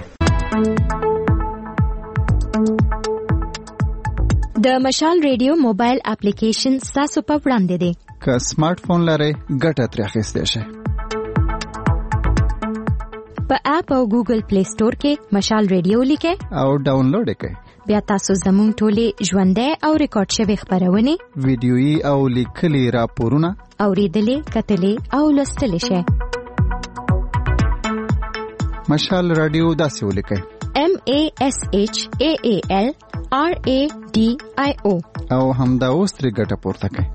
Speaker 18: د مشال ریډیو موبایل اپلیکیشن تاسو په وړاندې دی.
Speaker 12: که سمارټ فون لرئ ګټه ترې اخیستی شئ.
Speaker 18: په اپ او ګوګل پلی سٹور کې مشال ریډیو لیکئ
Speaker 12: او ډاونلوډ یې کړئ.
Speaker 18: بیا تاسو زموږ ټولې ژوندۍ او ریکارډ شوي خپرونې،
Speaker 12: ویډیويي او لیکلي راپورونه
Speaker 18: اوریدلې، کتلې او لوستلی شئ.
Speaker 12: مشال رادیو داسې ولیکئ:
Speaker 18: M A S H A A L R A D I O
Speaker 12: او همدا اوس ترې ګټه پورته کړئ.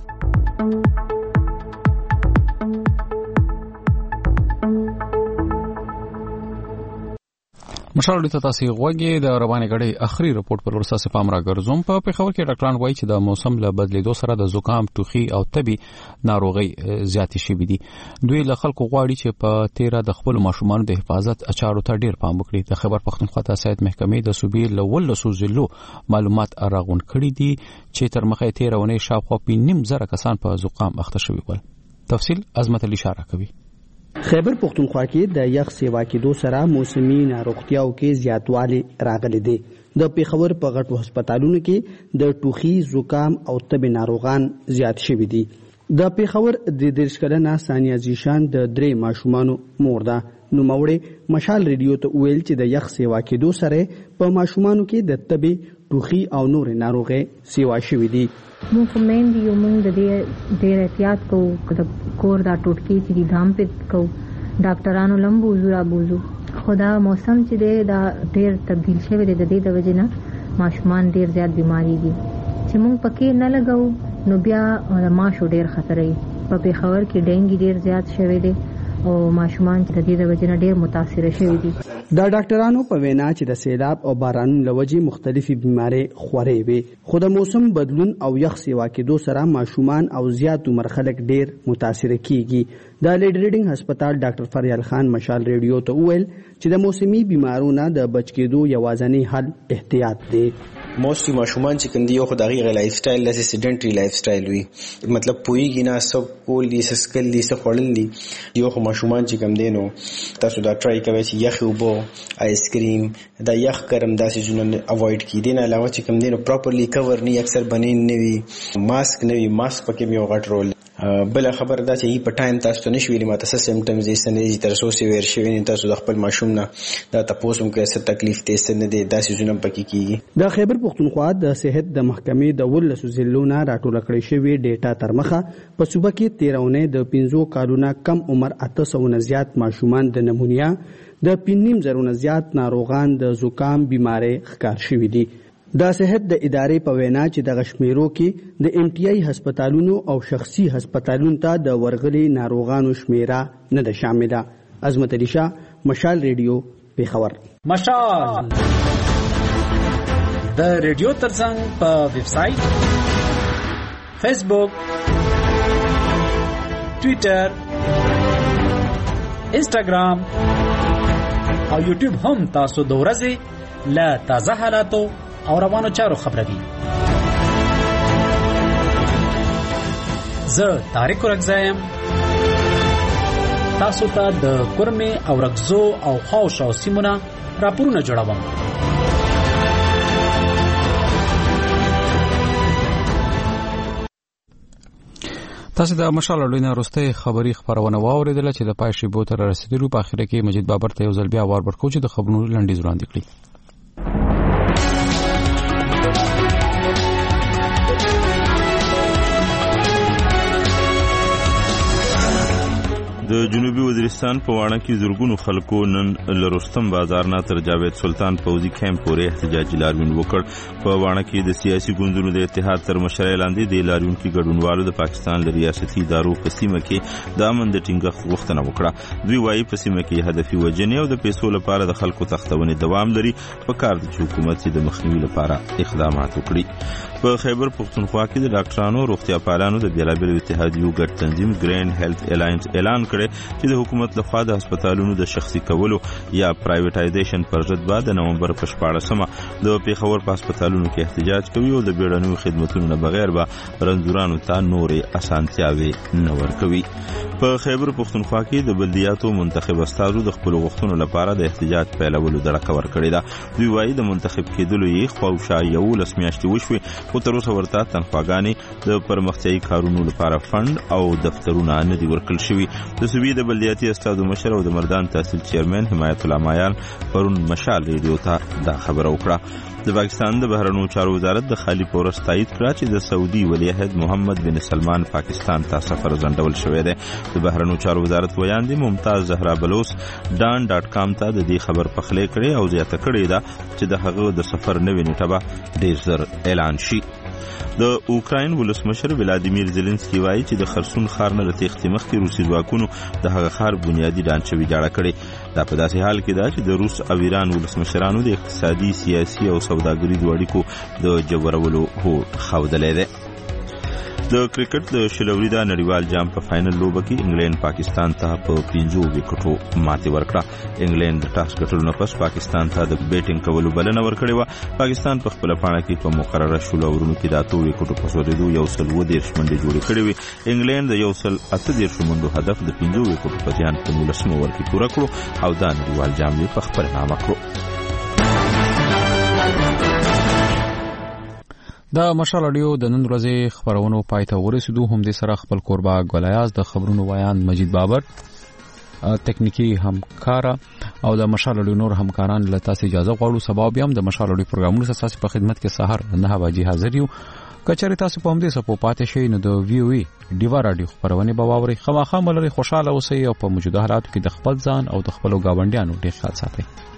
Speaker 6: مشال ته تاسو غوږی د رواني غړي اخري رپورت پر ورساسه پام را ګرځوم په پیښور کې ډاکټران وایي چې د موسم له بدلیدو سره د زکام، ټوخي او تبي ناروغي زیاتې شوې دي. دوی له خلکو غواړي چې په تیرا د خپل ماشومان د حفاظت اچارو ته ډیر پام وکړي. د خبر پښتونخوا ته سید محکمې د صوبې له ولسو ضلعو معلومات راغون کړي دي چې تر مخه تیرونه شاوخوا په نیم زره کسان په زکام اخته شوي ول. تفصیل عظمت علی اشاره کوي.
Speaker 13: خیبر پختونخوا کې د یخ سیوا کېدو سره موسمي ناروغتیاو کې زیاتوالی راغلی دی. د پیښور په غټو هسپتالونو کې د ټوخي، زکام او تبې ناروغان زیات شوي دي. د پیښور د دېرش کلنه ثانیه زیشان د درې ماشومانو مور ده. نوموړې مشال ریډیو ته ویل چې د یخ سیوا کېدو سره په ماشومانو کې د تبې، ټوخي او نور ناروغي سیوا شوي دي.
Speaker 15: مونږ په مین دی یو مونږ د دې ډېر احتیاط کوو، د کور دا ټوټکي چې دي دام پې کوو، ډاکټرانو لم بوزو را بوزو. خو دا موسم چې دی دا ډېر تبدیل شوی دی، د دې د وجې نه ماشومان ډېر زیات بیماري دي چې مونږ پکې نه لګو نو بیا د ماشو ډېر خطر وي. په پیښور کې ډینګي ډېر زیات شوی دی او ماشومان چې د دې د وجې نه ډېر متاثره شوي دي.
Speaker 13: دا ډاکټرانو په وینا چې د سیلاب او بارانونو له وجې مختلفې بیمارۍ خورې وي، خو د موسم بدلون او یخ سیوا کېدو سره ماشومان او زیات عمر خلک ډېر متاثره کیږي. د لیډ ریډینګ هسپتال ډاکټر فریال خان مشال ریډیو ته وویل چې د موسمي بیمارونو د بچ کېدو یوازینی حل احتیاط دی.
Speaker 16: موستلی ماشومان چې کوم دی یو خو د هغې لایف سټایل داسې سیډنټري لایف سټایل وي، مطلب پوهېږي نه څه کول دي، څه څکل دي، څه خوړل دي. یو خو ماشومان چې کوم دی نو تاسو دا ټرای کوئ چې یخې اوبه، آیس کریم، دا یخ ګرم داسې څیزونه اوایډ کړي. دې نه علاوه چې کوم دی نو پراپرلی کور نه وي، اکثر بنین نه وي، ماسک نه وي. ماسک پکې هم یو غټ رول. بله خبره دا چې په ټایم تاسو ته نشي ویلي ماته څه سمټمز دي، څه نه دي، تر څو سیویر شوي نه تاسو د خپل ماشوم نه دا تپوس هم کوئ څه تکلیف دی، څه نه دی، دا څیزونه هم پکې کېږي.
Speaker 13: د خیبر پختونخوا د صحت د محکمې د ولسو ضلعو نه راټوله کړې شوې ډیټا تر مخه په صوبه کې تیرونه د پنځو کالونو کم عمر اته سوه نه زیات ماشومان د نمونیا، د پنځه زره نه زیات ناروغان د زکام بیماری ښکار شوي دي. د صحت د ادارې په وینا چې دغه شمیرو کې د ایم ټي آی هسپتالونو او شخصي هسپتالونو ته د ورغلي ناروغانو شمیره نه ده شامله. عظمت علی شاه، مشال ریډیو، پیښور.
Speaker 17: مشال د ریډیو ترڅنګ په ویب سایټ، فیسبوک، ټویټر، انسټاګرام او یوټیوب هم تاسو د ورځې له تازه حالاتو او روانو چارو خبروي. زه طارق رګزایم، تاسو ته د کورمې او رګزو او خاوشاو سیمونه راپورونه جوړوم.
Speaker 6: تاسو د مشال اړوند وروستۍ خبري خبرونه واوریدله چې د پای شیبو تر رسیدلو په اخر کې مجید بابر ته یو ځل بیا وار ورکو چې د خبرونو لنډیز وړاندې کړي.
Speaker 2: د جنوبي وزیرستان په واڼه کې زرګونو خلکو نن له رستم بازار نه تر جاوید سلطان پوځي کیمپ پورې احتجاجي لاریون وکړ. په واڼه کې د سیاسي ګوندونو د اتحاد تر مشرۍ لاندې د لاریون کې ګډونوالو د پاکستان له ریاستي ادارو په سیمه کې د امن د ټینګښت غوښتنه وکړه. دوی وایي په سیمه کې هدفي وژنې او د پیسو لپاره د خلکو تختونې دوام لري. په کار د حکومت د مخنیوي لپاره اقدامات وکړي. په خیبر پختونخوا کې د ډاکټرانو روغتیا پالانو د بیلابیلو اتحادیو ګډ تنظیم ګرینډ هیلث الاینس اعلان کړی چې د حکومت لخوا د هسپتالونو د شخصي کولو یا پرایویټایزیشن پر ضد به د نومبر په شپاړسمه د پیښور په هسپتالونو کې احتجاج کوي او د بیړنیو خدمتونو نه بغیر به رنځورانو ته نورې اسانتیاوې نه ورکوي. په خیبر پختونخوا کې د بلدیاتو منتخب استازو د خپل غوښتنو لپاره د احتجاج پیلولو دړه ورکړې ده. دوی وایي د منتخب کېدلو یې خواوشا یولس میاشتې وشوې خو تر اوسه ورته تنخواګانې د پرمختیایي کارونو لپاره فند او دفترونه نه دي ورکړل شوي. د صوبې د بلدیاتي استازو مشر او د مردان تحصیل چیرمن حمایت الله مایان پرون مشال ریډیو ته دا خبره وکړه. د پاکستان د بهرنیو چارو وزارت د خالی پورس تایید کړه چې د سعودي ولیعهد محمد بن سلمان پاکستان ته سفر ځنډول شوی دی. د بهرنیو چارو وزارت ویاندې ممتاز زهرا بلوس ډان ډاټ کام ته د دې خبر پخلی کړی او زیاته کړې ده چې د هغه د سفر نوې نیټه به ډېر زر اعلان شي. د اوکراین ولسمشر ولادیمیر زيلنسکي وایي چې د خرسون ښار نه د تېښتې مخکې روسي ځواکونو د هغه ښار بنیادي ډانچه ویجاړه کړې. دا په داسې حال کې ده چې د روس او ایران ولسمشرانو د اقتصادي سیاسي او سوداګریزو اړیکو د جوړولو هوډ ښودلی دی. د کرکټ د شلوريدا نړیوال جام په فائنل لوبه کې انګلند پاکستان ته په پنځو وکټو ماتې ورکړه. انګلند د ټاس ګټلو نه پس پاکستان ته د بیټینګ کولو بلنه ورکړې وه. پاکستان په خپله پاڼه کې په مقرره شلو اورونو کې د اتو وکټو په سورېدو یو سل اووه دېرش منډې جوړې کړې وې. انګلند د یو سل اته دېرشو منډو هدف د پنځو وکټو په زیان په نولسم اوور کې پوره کړو او دا نړیوال جام یې په خپل نامه کړو.
Speaker 6: د مشال اډیو د نن ورځې خبرونو پای ته ورسېدو. هم دې سره خپل کوربه ګولیاز د خبرونو وایان مجید بابر تکنیکی همکار او د مشال اډیو نور همکاران له تاسو اجازه غواړو. سبا بیا هم د مشال اډیو پروګرامونو سره تاسو په خدمت کې سحر نه بجې حاضر یو. کچاري تاسو په همدې سپو پاتې شئ نو د وی او ای ډیوا رادیو خبرونه به واوري. خامخا ملري خوشاله اوسئ او په موجوده حالاتو کې د خپل ځان او د خپل ګاونډیانو ډیر خیال ساتئ.